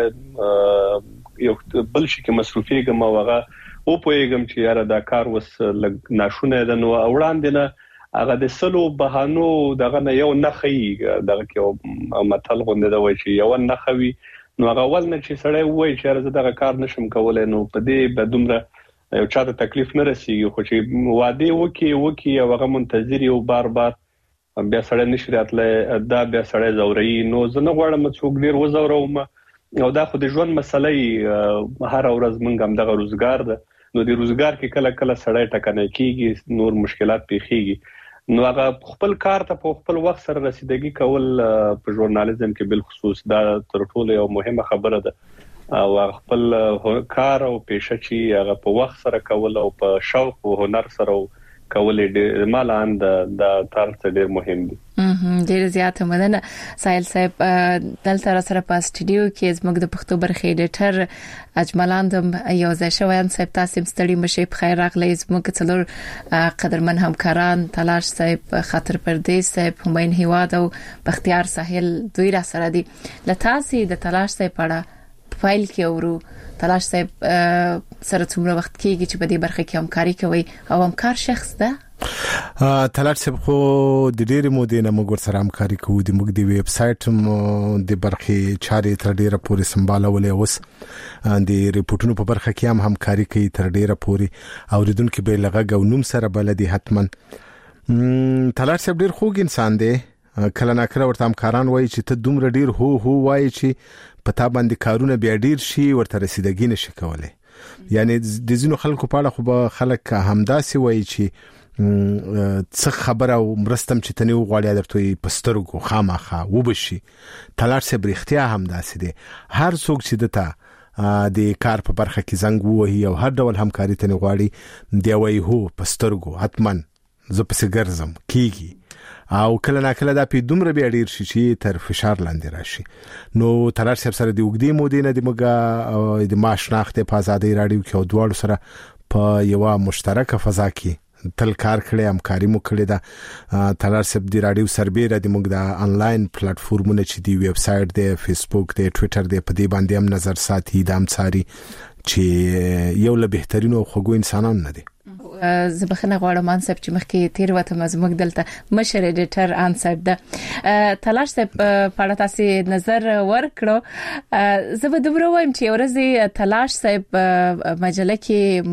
یو بل شي کې مصروفیږم او هغه او پوهیږم چې یاره دا کار وس لګ ناشونه ده نو وړاندې نه هغه د سلو بهانو دغه نه یو نخي دغه کې متل غونډه دا وای چې یو نخوي نو هغه ول نه چې سړی وای چې زه دغه کار نشم کولای نو په دې بدومره یو چا ته تکلیف نه رسیږي خو چې واده وکي وکي او هغه منتظر یو بار بار بیا سړی نشي راتله دا بیا سړی زوري نو زه نه غواړم څوک ډیر وزوروم او دا خو د ژوند مسلې هر ورځ مونږ هم دغه روزګار ده نو د روزګار کې کله کله سړی ټکنه کیږي نور مشکلات پیخیږي نو هغه خپل کار ته په خپل وخت سره رسیدګي کول په ژورنالیزم کې بل خصوص دا تر ټولو یو مهمه خبره ده او خپل کار او پیشه چې هغه په وخت سره کول او په شوق او هنر سره کول د مالان د تر څه ډیر مهم دي. ډیر زیات مننه سایل صاحب دلته را سره په استودیو کې زموږ د پښتو برخې ایډیټر اجملاندم یو ځای شوان صاحب تاسو مستړي مشه په خیر راغلی زموږ څلور قدرمن همکاران تلاش صاحب خاطر پردیس صاحب همین هیواد او بختیار ساحل دوی را سره دي لتاسي د تلاش صاحب اړه فایل کې اورو تلاش صاحب سره څومره وخت کېږي چې په دې برخه کې همکاري کوي او همکار شخص ده تلاش صاحب خو د ډېر مودې نه موږ سره همکاري کوو د موږ د ویب سټ د برخې چارې تر ډېره پورې سمبالولې اوس د ریپورتونو په برخه کې هم همکاري کوي تر ډېره پورې اوریدونکو به لغه او نوم سره بلدي حتمن تلاش صاحب ډېر خوږ انسان دی کله نه کله ورته همکاران وایي چې ته دومره ډیر هو هو وایي چې پتا باندې کارونه بیا ډیر شي ورته رسیدګي نشي کولای یعنی د زینو خلکو په اړه خو به خلک همداسي وایي چې څه خبره او مرستم چې تنه وغواړي درته پسترګو خامخه وبشي تلاش صاحب اختیار همداسي دي هر څوک چې دته د کار په برخه کې زنګ وهي او هر ډول همکاري تنه غواړي دی وایي هو پسترګو حتمن زه پسې ګرځم کیږي او کله نا کله دا په دومره بیا ډیر شي چې تر فشار لاندې راشي نو تلاش صاحب سره د وګړي مودې نه د مګه د ماشناخته په آزادۍ رادیو کې او دوړ سره په یو مشترکه فضا کې تل کار کړی همکاري مو کړی دا تلاش صاحب د رادیو سربېره د مګ د انلاین پلیټ فارمونه چې دی ویب سټ دی فیسبوک دی ټوئیټر دی په دې باندې هم نظر ساتي د امساري چې یو له بهترینو خوګو انسانانو نه دي زبخنه غواړم انسب چې مخکې تیر وته مزمک دلته مشر ایډیټر انسب ده تلاش صاحب په اړه تاسو نظر ورکړو زه به دومره وایم چې ورځي تلاش صاحب مجله کې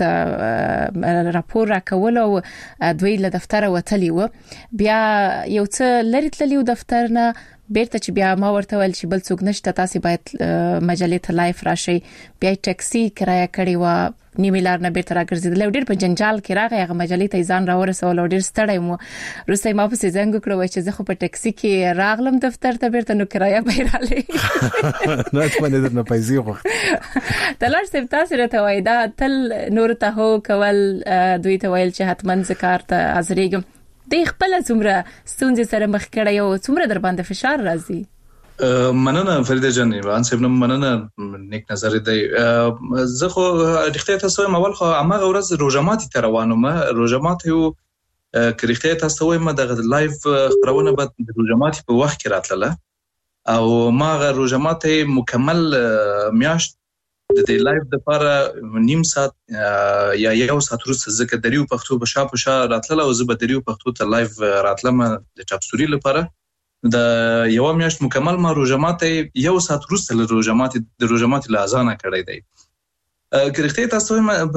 مکتب راپور راکول او دوی له دفتر وتلی و بیا یو څه لری تللی و دفتر نه بیرته چې بیا ما ورته ویل چې بل څوک نشته تاسو باید مجلې ته لایف راشي بیا ټاکسي کرایه کړی و نیمه لار نه بیرته راګرځیدل ډېر په جنجال کې راغی هغه مجلې ته ځان راورسول ډېر ستړی مو روسي ما په زنګ کړو چې زه خو په ټاکسي کې راغلم دفتر ته بیرته نو کرایه بیرالې نه څه نه نه پیسې وخت تلار سم تاسو راته وای دا تل نور ته هو کول دوی ته ویل چې حتمن ذکر ته ازریګم د خپل څومره ستونزې سره مخ کړی او څومره در باندې فشار راځي مننه فریده جان وان سیب نو مننه نیک نظر دی زه خو رښتیا تاسو مول خو امغه ورځ روزماتي تروانم روزماتي یو کریختیا تاسو وایم د لایف خبرونه بعد روزماتي په وخت کې راتله او ما روزماتي مکمل میاشت د دې لایف د لپاره نیم ساعت یا یو ساعت وروسته ځکه دریو پښتو په شاپ شا راتله او زه به دریو پښتو ته لایف راتلم د چاپسوري لپاره د یو میاشت مکمل ما روزماتي یو ساعت وروسته له روزماتي د روزماتي لازانه کړی دی کریختیا تاسو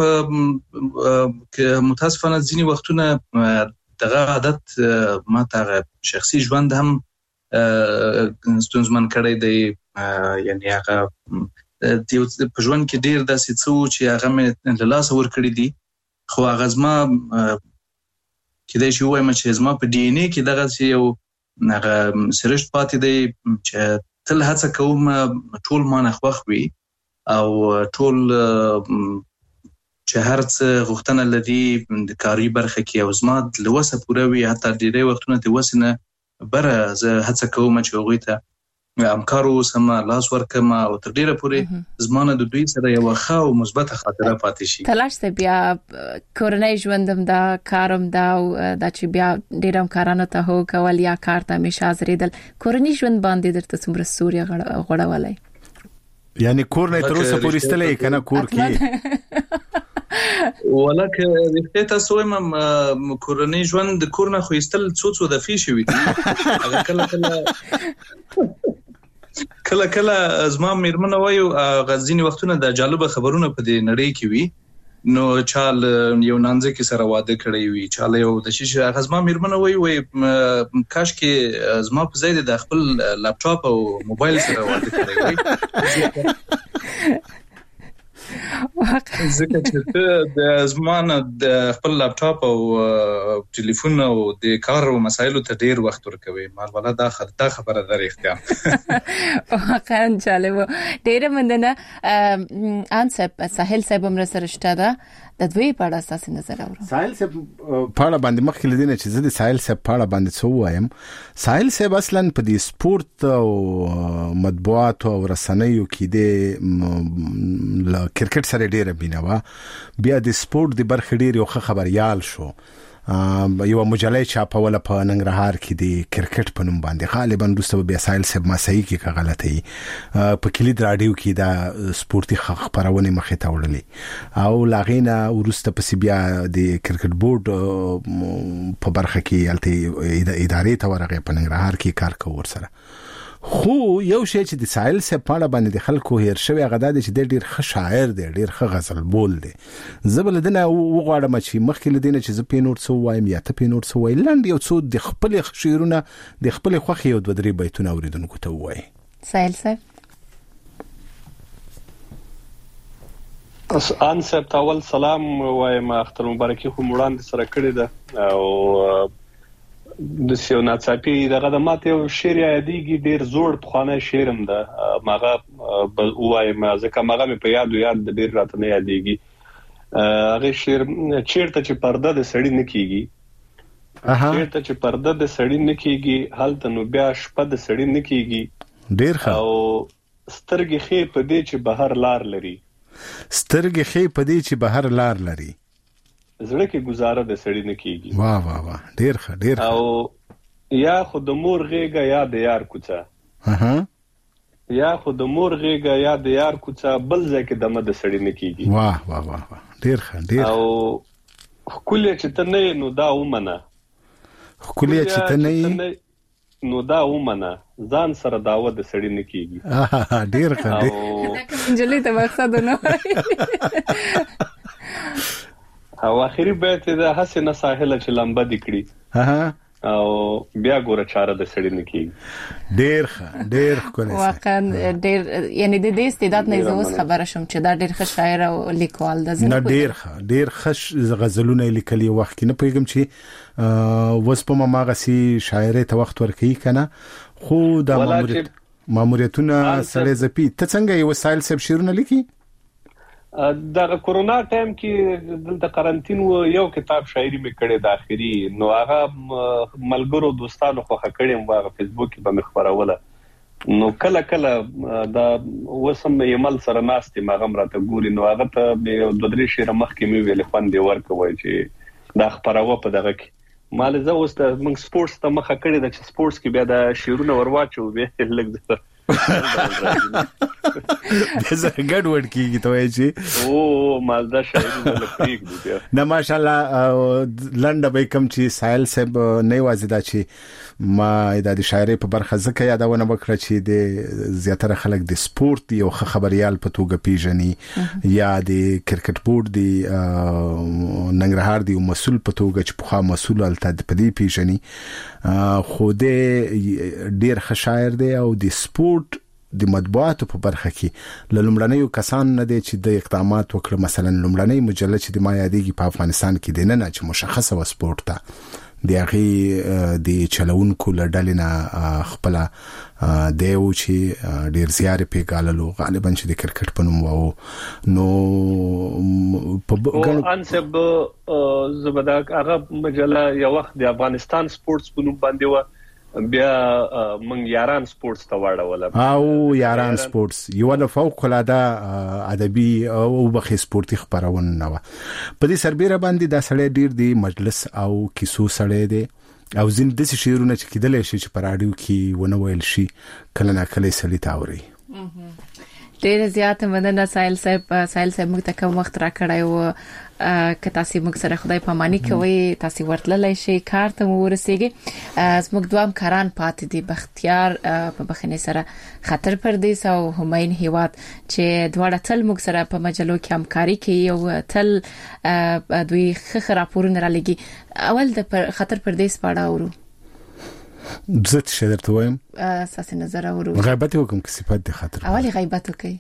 متاسفانه ځینی وختونه دغه عادت ما ته شخصي ژوند هم ستونزمن کړی دی یعنی هغه په ژوند کې ډیر داسې څه چې هغه مې له لاسه ورکړي دي خو هغه زما کېدای شي وایم چې زما په ډي ان اې کې دغه یو هغه سرشت پاتې دی چې تل هڅه کوم ټول ما نه خوښ وي او ټول چې هر څه غوښتنه لري د کاري برخه کې او زما له وسه پوره وي حتی ډېری وختونه د وسنه بره زه هڅه کوم چې هغوی ته همکارو سم لاس ورکم او تر ډیره پورې زمانه د دوی سره یو ښه او مثبت خاطره پاتې شي تلاش ته بیا کورنۍ ژوندم دا کارم دا د چې بیا ډیرم کارانه ته هو کول یا کار ته همیشه حاضرېدل کورنۍ ژوند باندې درته څومره سوري غړولای یعنی کور نه تر اوسه پورې استلې کنه کور کې ولکه وخت تاسو هم کورنۍ ژوند د کور نه خو استل څو څو د فیشي وي هغه کله کله کله کله زما میرمن وایو غزینی وختونه د جالب خبرونه په دې نړۍ کې وي نو چال یو نانځه کې سره واده کړی وي چاله یو د شیشه غزما میرمن وایو وای کاش کې زما په ځای د خپل لپټاپ او موبایل سره واده کړی وي ځکه چې د زمانه د خپل لپټاپ او ټلیفون او د کار او مسایلو ته ډیر وخت ورکوي مال ولا دا خطا خبره درې اختیار واقعا جالب ډیر مننه انسب ساحل صاحب هم سره شته دا د دوی په اړه تاسو نظر اورم ساحل صاحب په اړه باندې مخکې لدینه چې زه د ساحل صاحب په اړه باندې څه وایم ساحل صاحب اصلا په دې سپورت او مطبوعات او رسنیو کې د کرکټ سره ډیره بینوا بیا د سپورت د برخې ډیر یو خبريال شو یو مجله چاپوله په ننګرهار کې د کرکټ په نوم باندې غالبا دوستو بیا سایل سب ما صحیح کې غلطي په کلید رادیو کې دا سپورتي خبرونه مخې ته وړلې او لاغینا ورسته په بیا د کرکټ بورډ په برخه کې الته ادارې ته ورغه په ننګرهار کې کار کوي سره خو یو شی چې د ساحل سه پاړه باندې د خلکو هیر شوی غدا د چې ډیر ښه شاعر دی ډیر ښه غزل بول دی زبل دنه وغواړم چې مخکې لدینه چې ز پینور سو وایم یا ته پینور سو وای لاند یو څو د خپل شعرونه د خپل خوخي یو د درې بیتونه اوریدونکو ته وای ساحل سه اس ان سب تاول سلام وایم اختر مبارکي خو وړاندې سره کړی ده او د سیو ناڅاپي دغه د ماته یو شعر یادېږي ډیر زوړ پخوانی شعرم ده ماغه وایم ځکه ماغه مې په یاد یاد د ډیر راته نه یادېږي هغه شعر چیرته چې پرده د سړی نه کیږي چیرته چې پرده د سړی نه کیږي هلته نو بیا شپه د سړی نه کیږي ډیر ښه او سترګې خې په دې چې بهر لار لري سترګې خې په دې چې بهر لار لري زړه کې گزاره د سړی نه کیږي واه واه واه ډیر ښه ډیر او یا خود مور غېګه یا د یار کوڅه اها یا خود مور غېګه یا د یار کوڅه بل ځکه د مد سړی نه کیږي واه واه واه ډیر ښه ډیر او خولې چې ته نه نو دا ومنه خولې چې ته نه نو دا ومنه ځان سره داوه د سړی نه کیږي ډیر ښه ډیر جلې ته مقصد نه او اخیری بیت د حسن ساحل چې لمبه دکړي ها او بیا ګوره چاره د سړی نه کیږي. ډیر ډیر کولی واقعا ډیر یعنی د دې استعداد نه زوس خبره شوم چې دا ډیر ښه شاعر او لیکوال د زنه ډیر ډیر ښه غزلونه لیکلي وخت کې نه پیغام چې وس په ماغه سي شاعري ته وخت ورکړي کنه خو د ماموریت ماموریتونه سره زپی ته څنګه یو وسایل سب شیرونه لیکي د کورونا ټایم کې دلته قرنټین و یو کتاب شاعري مې کړې د اخري نو هغه ملګرو دوستانو خو خکړم واغه فیسبوک کې به مخبرونه نو کله کله دا وسم یمل سره ناستي ما غم راته ګوري نو هغه ته د دوه درې شیر مخ کې مې ویل خوان دی ورکوي چې دا خبرونه په دغه کې مال زه اوس د موږ سپورتس ته مخه کړې د سپورتس کې بیا د شیرونه ورواچو به لګ دزه ګډ وډ کیږي ته وایي چې او مالدا شاعر لپیک دی نه ماشاءالله لنډه به کم چې سایل صاحب نه وازیدا چې ما د شاعري په برخه ځکه یادونه وکړه چې د زیاتره خلک د سپورت یو خبريال په توګه پیژني یا د کرکټ بورډ دی ننګرهار دی مسول په توګه چې په مسول الته په دې پیژني خو د ډیر ښه شاعر دی او د سپورت د مطبوعاتو په برخه کې لومړنیو کسان نه دي چې د اقدامات وکړه مثلا لومړنۍ مجله چې د ما یادېږي په افغانستان کې د نه چې مشخصه و سپورت ته د هغه د چلونکو لړل نه خپل دیو چې ډیر زیاره پیګاللو غالبا چې د کرکټ په نوم وو نو په انسب زبدا هغه مجله یو وخت د افغانستان سپورتس په نوم باندې و بیا من یاران سپورتس ته واړول او یاران سپورتس یو له فوق العاده ادبي او بخي سپورتي خبرونه نه و په دې سربېره باندې د سړی ډیر دی مجلس او کیسو سړی دی او زین د شیرونه چې کېدل شي چې پر اډیو کې ونه ویل شي کله نه کله سړی تاوري ډیر زیات مدنه سایل صاحب سایل صاحب موږ ته کوم وخت را کړای و که تاسو موږ سره خدای پاماني کوي تاسو ورتللی شي کار ته ورسیږي زموږ دوام کاران پاتې دي بختیار په بخنه سره خطر پردیس او هماین هیواد چې دواړه تل موږ سره په مجلو کې همکاري کوي او تل دوی خخ راپورونه را لګي اول د خطر پردیس پاړه ورو زت شدر ته وایم اساس نظر اورو غیبت وکم که صفات د خطر اولی غیبت وکي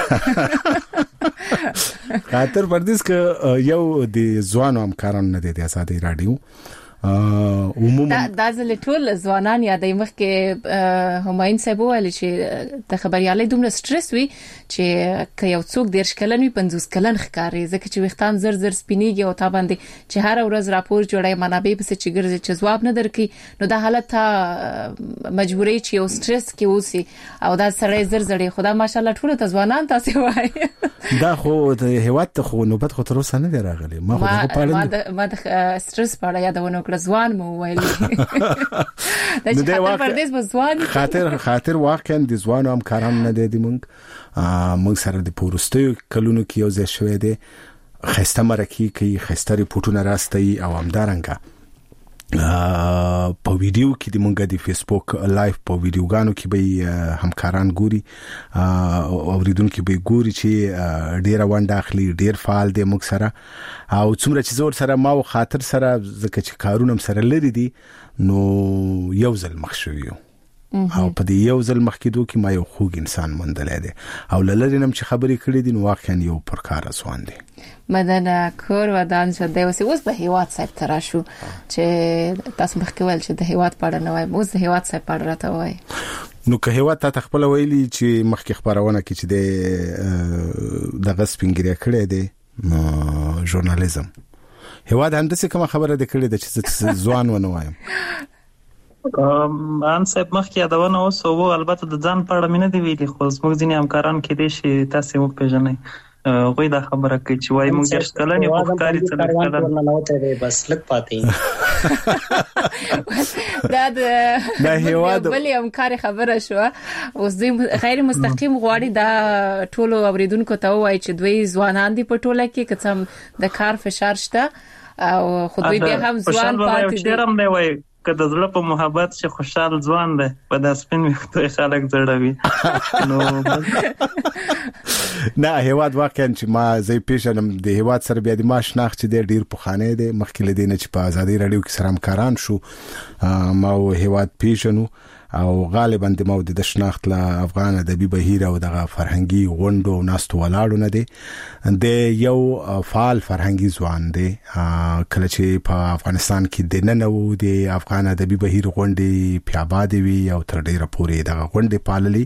خاطر پردیس که یو د ځوانو همکارانو نه دی د آزادۍ رادیو عموما دا ځل ټول ځوانان یادې مخ کې هماین صاحب ویل چې د خبريالۍ دومره سټرس وي چې که یو څوک دیرش کلن وي پنځوس کلن ښکاري ځکه چې وختان زر زر سپینیږي او تا باندې چې هر ورځ راپور جوړای منابع به چې ګرځي چې جواب نه درکې نو دا حالت ته مجبورې چې یو سټرس کې اوسي او دا سړی زر زړې خدا ماشالله ټول ته ځوانان تاسو وایي دا خو د هیواد ته خو نوبت خو تر اوسه نه دی راغلی ما خو په اړه ما د سټرس په اړه یادونه ځوان مو ویل دا چې خاطر پردیس بزوان خاطر خاطر واقعا د ځوانو هم کارام نه دي موږ موږ سره د پورستیو کلونو کې یو ځای شوې دي خسته مرکی کوي خسته ریپورتونه راستي او همدارنګه په ویډیو کې د مونږه د فیسبوک لایو په ویډیوګانو کې به همکاران ګوري او اوریدونکو به ګوري چې ډیر وانډه اخلي ډیر فعال دي موږ سره او څومره چې زور سره ما او خاطر سره ځکه چې کارونه سره لري دي نو یو ځل مخ شویو او په دې یو ځل مخ کې دوه کې ما یو خوږ انسان مندلې دي او لری نم چې خبرې کړې دي نو واقعا یو پرکار ځوان دي مدن کور ودان شده اوس اوس به هیواد صاحب ترا شو چې تاسو مخ کې ول چې د هیواد پاړه نه وای اوس د هیواد صاحب پاړه راته وای نو که هیواد ته خپل ویلي چې مخ کې خبرونه کې چې د د غسپینګری کړې دي ژورنالیزم هیواد هم د څه کوم خبره د کړې د چې ځوان ونه وایم ان صاحب مخکې یادونه اوس او البته د ځان په اړه مینه دی ویلي خو زموږ ځینې همکاران کې دي چې تاسو مو پیژنئ غوي دا خبره کوي چې وای موږ د شکلن یو ښکاری څه کړل نه نوته دی بس لک پاتې دا د هیواد بل همکار خبره شو اوس دوی غیر مستقیم غواړي دا ټول اوریدونکو ته وایي چې دوی ځوانان دي په ټوله کې کڅم د کار فشار شته او خو دوی به هم ځوان پاتې دي شرم دی وای که د زړه په محبت چې خوشحال ځوان دی په د سپین وختو خلک زړوي نو نه هیواد واقعا چې ما زې پیژنم د هیواد سره بیا د ما شناخت چې ډیر پخانه دی مخکې لدی نه چې په ازادي رادیو کې سره همکاران شو ما هیواد پیژنو او غالبا د مو د شناخت له افغان ادبي بهیر او دغه فرهنګي غونډو ناستو ولاړو نه دي د یو فعال فرهنګي ځوان دی کله چې په افغانستان کې د ننو د افغان ادبي بهیر غونډې پیاباد وی او تر ډیره پورې دغه غونډې پاللي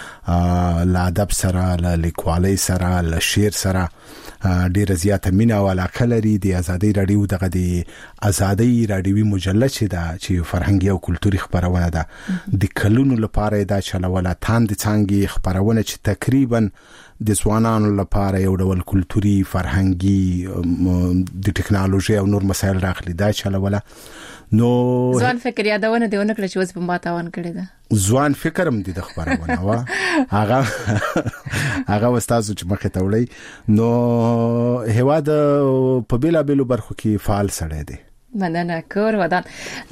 لا ادب سره له لیکوالۍ سره له شعر سره ډیره زیاته مینا او علاقه لري د ازادي رادیو دغه د ازادي رادیوي مجله چې دا چې فرهنګي او کلتوري خبرونه ده د کلونو لپاره دا چلوله تاند څنګه خبرونه چې تقریبا د ځوانانو لپاره یو ډول کلتوري فرهنګي د ټکنالوژي او نور مسایل راخلي دا چلوله نو ځوان فکر یادونه دیونه کړ چې اوس په ماتاون کړی ده ځوان فکرم دي د خبرونه وا هغه هغه واستاسو چې مخه تولې نو هوا د په بیلا بیلو برخو کې فعال سره دي مننه کور ودان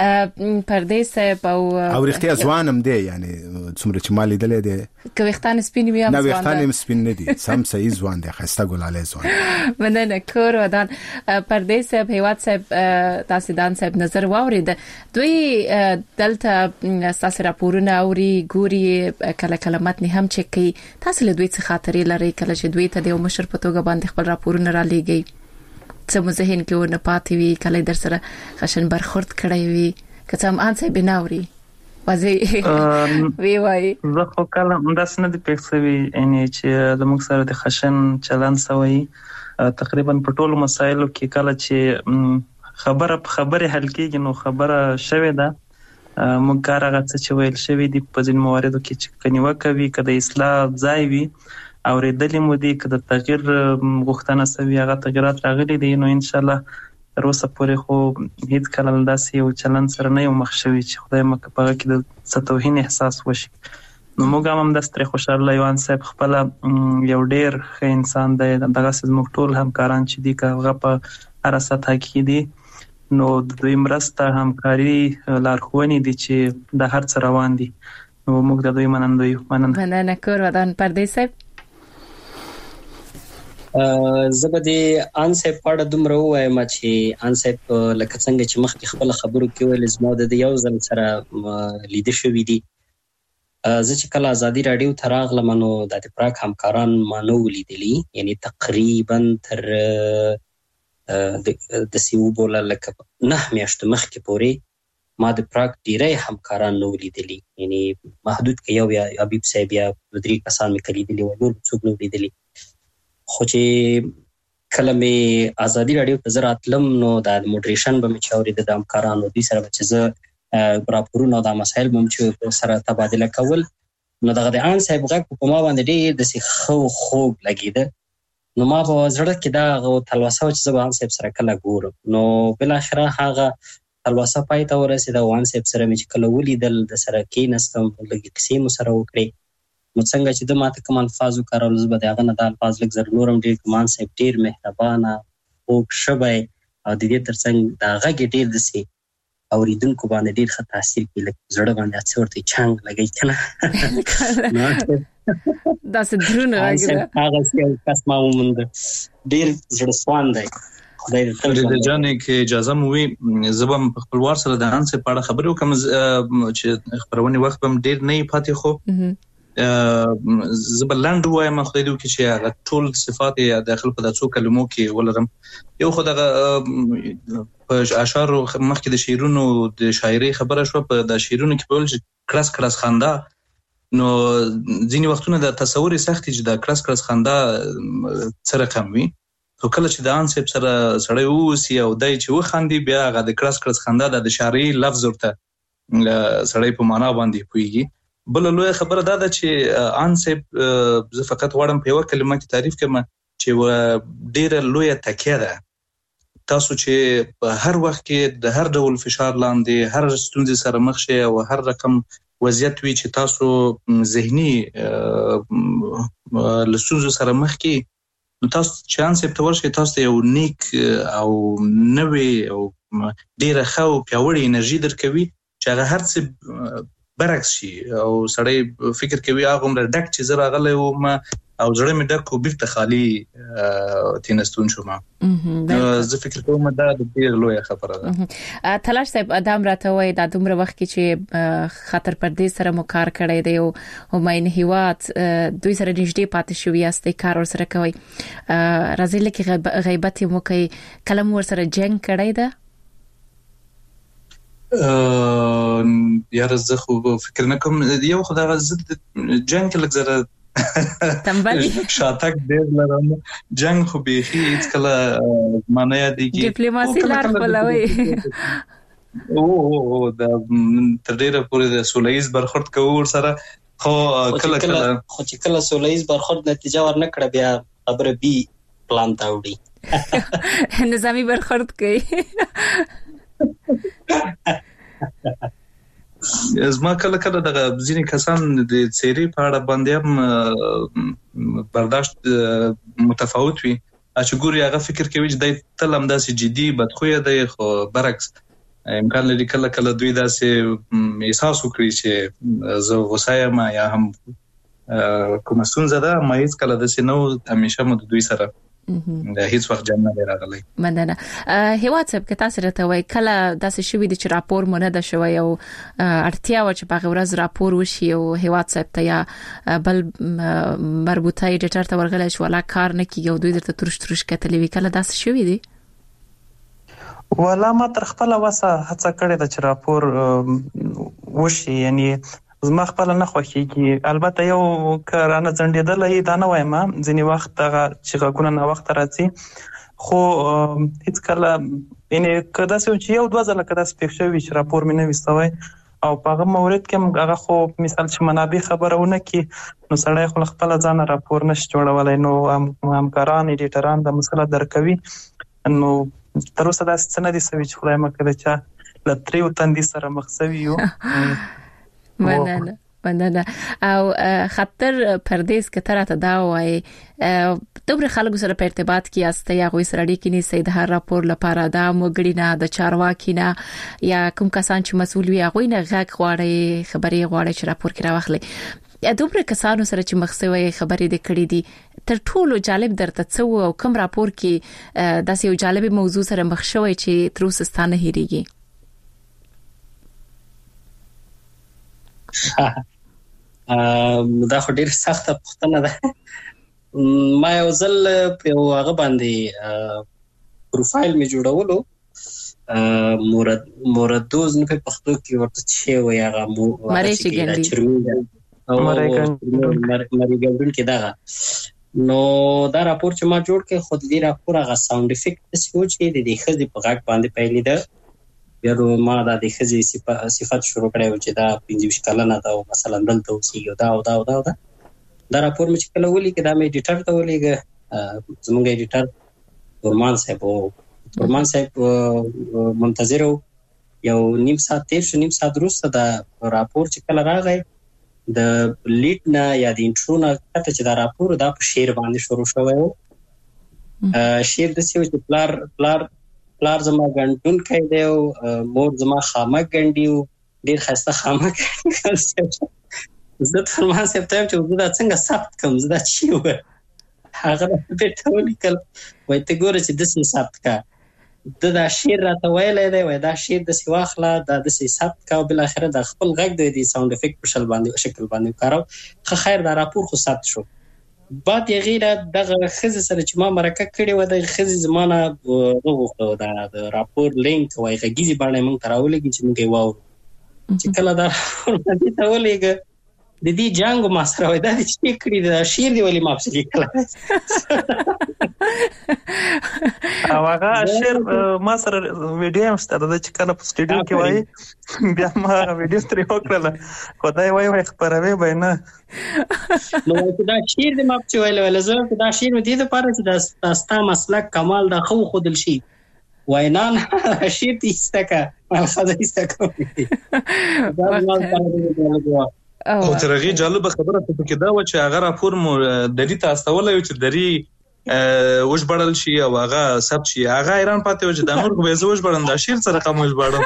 پردیس او او رښتیا ځوانم دی یعنی څومره چې مالي دلې دی کوختان سپین ویم ځوان نه وختان سپین نه دي سم صحیح ځوان دی خسته ګلاله ځوان مننه کور ودان پردیس په هیواد صاحب تاسو دان صاحب نظر واورید دوی دلته تاسو راپورونه اوري ګوري کله کلمات نه هم چکی تاسو له دوی څخه خاطرې لري کله چې دوی ته د مشر په توګه باندې خپل راپورونه را لېږي څه مزهین کې ونه پاتې وي کله در سره خشن برخورد کړی وي که څه هم انسه بناوري وځي وی وای زه خو کله همداس نه دی پېښوي ان چې د موږ سره د خشن چلن سوی تقریبا په ټولو مسایلو کې کله چې خبره خبره حل کېږي نو خبره شوه ده موږ کار هغه څه ویل شوی دی په ځین مواردو کې چې کنيوه کوي کله اصلاح ځای وي او ردلې مو دي کله تغییر غوښتنه سوي هغه تغیرات راغلي دي نو ان شاء الله تر اوسه پورې خو هیڅ کله داسې یو چلن سره نه یو مخ شوی چې خدای مکه په کې د ستوهین احساس وشي نو موږ هم د ستري خوشاله یوان صاحب خپل یو ډیر ښه انسان دی دغه سیمه ټول همکاران چې دي هغه په ارسات کې دي نو د دوی مرسته همکاري لارښوونې دي چې د هر څه روان دي نو موږ د دوی مننه یو مننه مننه کور ودان پردیس زبدي انسه پړه دومره وایم چې انسه لکه څنګه چې مخکې خپل خبرو کې ویل زما د یو ځل سره لیدل شوې دي زه چې کله ازادي رادیو تراغله منو د پراک همکاران مانو لیدلی یعنی تقریبا تر د سیو بوله لکه نه میاشت مخکې پورې ما د پراک ډیری همکاران نو لیدلی یعنی محدود کې یو یا حبیب صاحب یا درې کسان مې کلیدلی و نور څوک نو لیدلی خو چې کله مې ازادي رادیو ته زراتلم نو د موډریشن به مې چاوري د همکارانو دي سره چې زه راپورونه او د مسایل به مې سره تبادله کول نو دغه د ان صاحب غږ په ما باندې ډېر د خو خوب لګیده نو ما په زړه کې دا تلوسه چې زه به ان صاحب سره کله ګورم نو بل اخره هغه تلوسه پای ته ورسېده وان صاحب سره مې کله ولیدل د سره کې نستم لګي کیسې مو سره وکړي نو څنګه چې د ماته کوم الفاظ وکړل زه به دغه نه د الفاظ لږ زر نورم ډیر کمان صاحب ډیر مهربانه او شبای او د دې ترڅنګ دا غږ ډیر دسي او ریدونکو باندې ډیر ښه تاثیر کوي لکه زړه باندې اڅورته چنګ لګی کنه دا څه درونه راګره هغه څه کس ما ومند ډیر زړه سوان دی خدای دې جانې کې اجازه مو وي زبم په خپلوار سره د انسه پاړه خبرو کوم چې خبرونه وخت بم ډیر نه پاتې خو زبلند وایم خدای دې کې چې هغه ټول صفات یا داخل په داسو کلمو کې ولرم یو خدای په اشعار مخکې د شعرونو د شاعري خبره شو په د شعرونو کې په ول کلاس کلاس خندا نو ځینی وختونه د تصور سختي چې د کلاس کلاس خندا سره کم وي او کله چې د انسب سره سړی ووسی او دای چې وخاندي بیا هغه د کلاس کلاس خندا د شاعري لفظ ورته سړی په معنا باندې پويږي بل لوی خبره دا ده چې انسب زه فقط غواړم په یو کلمه کې تعریف کړم چې ډیره لوی تکیه ده تاسو چې په هر وخت کې د هر ډول فشار لاندې هر ستونزې سره مخ شئ او هر رقم وضعیت وي چې تاسو ذهني لستونزو سره مخ کې نو تاسو چانس په تور شي تاسو یو نیک او نوې او ډیره ښه او پیاوړې انرژي درکوي چې هغه هر څه برعکس شي او سړی فکر کوي هغه عمر ډک چې زه راغلی وم او زړه مې ډک او بیرته خالي تینستون شوم. زه فکر کوم دا د ډیر لوی خبره ده. تلاش صاحب ادم راته وای د دومره وخت کې چې خطر پردې سره مو کار کړی دی او هماین هیواد دوی سره نږدې پاتې شوی است کار ور سره کوي راځي لکه غیبت مو کوي کلم ور سره جنگ کړی ده. یاره زه خو فکر نه کوم یو خدای غزد جنگ لږ زره تنبلی شاتک ډیر لرم جنگ خو بيخي هیڅ کله معنی یادېږي ډیپلوماسي لار خپلوي او او د تر ډیره پورې د سولهیز برخورد کوو سره خو کله کله خو چې کله سولهیز برخورد نتیجه ور نه کړه بیا خبره بي پلان تا وړي نظامی برخورد کوي. زما کله کله د ځینې کسان د سيري په اړه باندې هم برداشت متفاوت وي چې ګوري هغه فکر کوي چې د تل هم داسې جدي بدخویه دی خو برعکس امکان لري کله کله دوی داسې احساس وکړي چې زه غوسه یم یا هم کوم ستونزه ده ما هیڅ کله داسې نو همیشه مو دوی سره د هیڅ وخت جنګ نه راغلی. مننه. هیواد صاحب که تاسو راته وای کله داسې شوی د چې راپور مونږ نه شوی او اړتیا و چې په ورځ راپور وشي او هیواد صاحب ته یا بل مربوطه ایډیټر ته ورغلی شو ولا کار نه کیږي او دوی درته ترش ترش کتلې وی کله داسې شوی دی؟ ولا ما تر خپل وسه هڅه کړې ده چې راپور وشي یعنی زما خپل نه خوښیږي. البته یو کارانه ځندېدل دا نه وایم ځینی وخت هغه چې غوونه نه وخت راځي خو هیڅ کله یعنی کدا چې یو دوه ځله کدا سپیښ شوی چې راپور مې نه وستوي او په هغه مورید کې هغه خو مثال چې منابع خبرونه کې نو سړی خپل خپل ځان راپور نشي جوړولای نو همکاران ایډیټران د مسله درکوي نو تر اوسه دا څه نه دي سوي چې خدای مکه چې لتریو تندې سره مخ سوي یو. مننه مننه. او خطر پردیس که تراته دا وای دوبره خلکو سره په ارتباط کې است یا غوي سره اړیکې نه سید هر راپور لپاره دا مګړی نه د چارواکي نه یا کوم کسان چې مسؤل وي غوي نه غږ غواړي خبري غواړي چې راپور کې راوخلي دوبره کسانو سره چې مخسوي خبرې د کړې دي تر ټولو جالب درته څو او کوم راپور کې داسې یو جالب موضوع سره مخ شوی چې تر اوسه ستانه هېریږي؟ دا خو ډیر سخته پوښتنه ده. ما یو ځل په هغه باندې پروفایل می جوړولو مراد مردوز نه په پښتو کې ورته شی وي هغه مو مریشي ګندي او مری ګندون کې دا نو دا راپور چې ما جوړ کړ خو دې راپور هغه ساوند افیکټ څه و چې د خزي په غږ باندې پیلې ده بیا ما دا د خزي صفات شروع کړو چې دا پنځه کلنه دا مثلا دلته اوسېږي دا او دا او دا دا راپور مې کله ولي کې دا مې ایډیټر ته ولېګه زموږ ایډیټر ورمان صاحب ورمان صاحب منتظر یو نیم ساعت تیر شو نیم ساعت وروسته دا راپور چې کله راغی د لیډ نه یا د انټرو نه کته چې دا راپور دا په شعر باندې شروع شوی و شعر د سیو چې پلار پلار پلار زما ګندون کوي دی او مور زما خامک ګندیو ډیر خسته خامک زه تر ما سه ته چې دا څنګه ثبت کوم زه دا چی و هغه په ټول کل وای ته ګوره چې د سې ثبت کا د دا شعر راته ویلې دی وای دا شعر د سی واخله د د سې ثبت کا بل اخره د خپل غږ د دې ساوند افیکټ په شل باندې شکل باندې کارو خو خیر دا راپور خو ثبت شو بعد یې غیره دغه خزه سره چې ما مرکه کړې و د خزه زمانہ وغوښتو دا د راپور لینک وای غږیزي باندې مونږ تراولېږي چې مونږ یې واو چې کله دا ورته ته ولېګه د دې جنگ ما سره وای دا چې کړی دا شیر دی ولې ما په کې کله او هغه شیر ما سره ویډیو هم ستاره چې کله په سټډیو کې وای بیا ما ویډیو ترې وکړه خدای وای وای خبروي به نه نو دا شیر د ما په ویل ویل زه دا شیر مې د پاره چې دا ستا مسلک کمال دا خو خودل شي وای نه شیر دې استکه ما خدای استکه دا ما سره خو ترغي جالب خبره ته کې دا و چې هغه راپور مو د دې تاسو ولې چې دري وش بړل شي او هغه سب شي هغه ایران پاتې و چې د نور به زوج بړم د شیر سره کوم وش بړم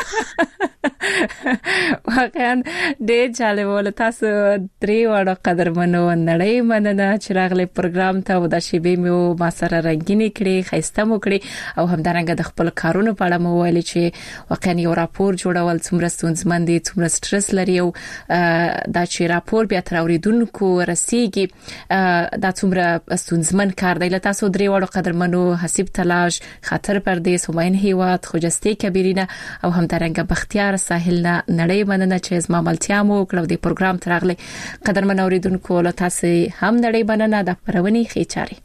واقعا ډېر جالب ول تاسو درې وړو قدرمنو نړۍ مننه چې راغلي پروګرام ته و د شیبې مو ما سره رنگینی کړي خسته مو کړي او همدارنګه د خپل کارونو په اړه مو ویل چې واقعا یو راپور جوړول څومره ستونزمن دي څومره سټرس لري او دا چې راپور بیا تر اوریدونکو رسیږي دا څومره ستونزمن کار دی لته تاسو درې وړو قدرمنو حسیب تلاش خاطر پردیس هماین هیواد خوجسته کبیرینه او همدارنګه بختیار ساحلنا نړۍ مننه چې زما ملتیا مو کړو د پروګرام ترغله قدرمن اوریدونکو له تاسو هم نړۍ مننه د پرونی خېچاري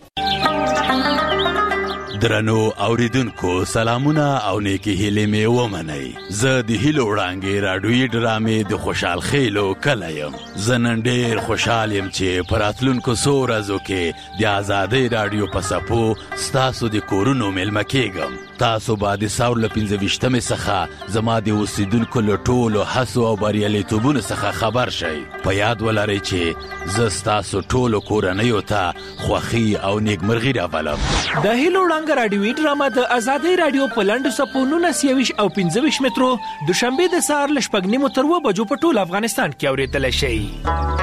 درنو اوریدونکو سلامونه او نیکی هیله می ومنئ زه د هیلو وړاندې راډیوي ډرامې د خوشحال خېلو کلایم زنن ډېر خوشحال يم چې پراتلونکو سورزو کې د آزادۍ راډیو په سپو ستاسو د کورونو ملما کېږم تاسو باندې ساور لپاره وشتمه څخه زما د اوسیدونکو لټولو حسو او بریالیتوبونو څخه خبر شئ په یاد ولرئ چې زه تاسو ټولو کورنۍ ته خوخي او نیکمرغي راولم د هیلو وړاندې راډیوي ډرامه د آزادۍ راډیو په لاندو سپونونه سیويش او پنځه ویشت مترو د شنبه د سهار لشپګنیمو تر و بجو په ټول افغانستان کې اوریدل شي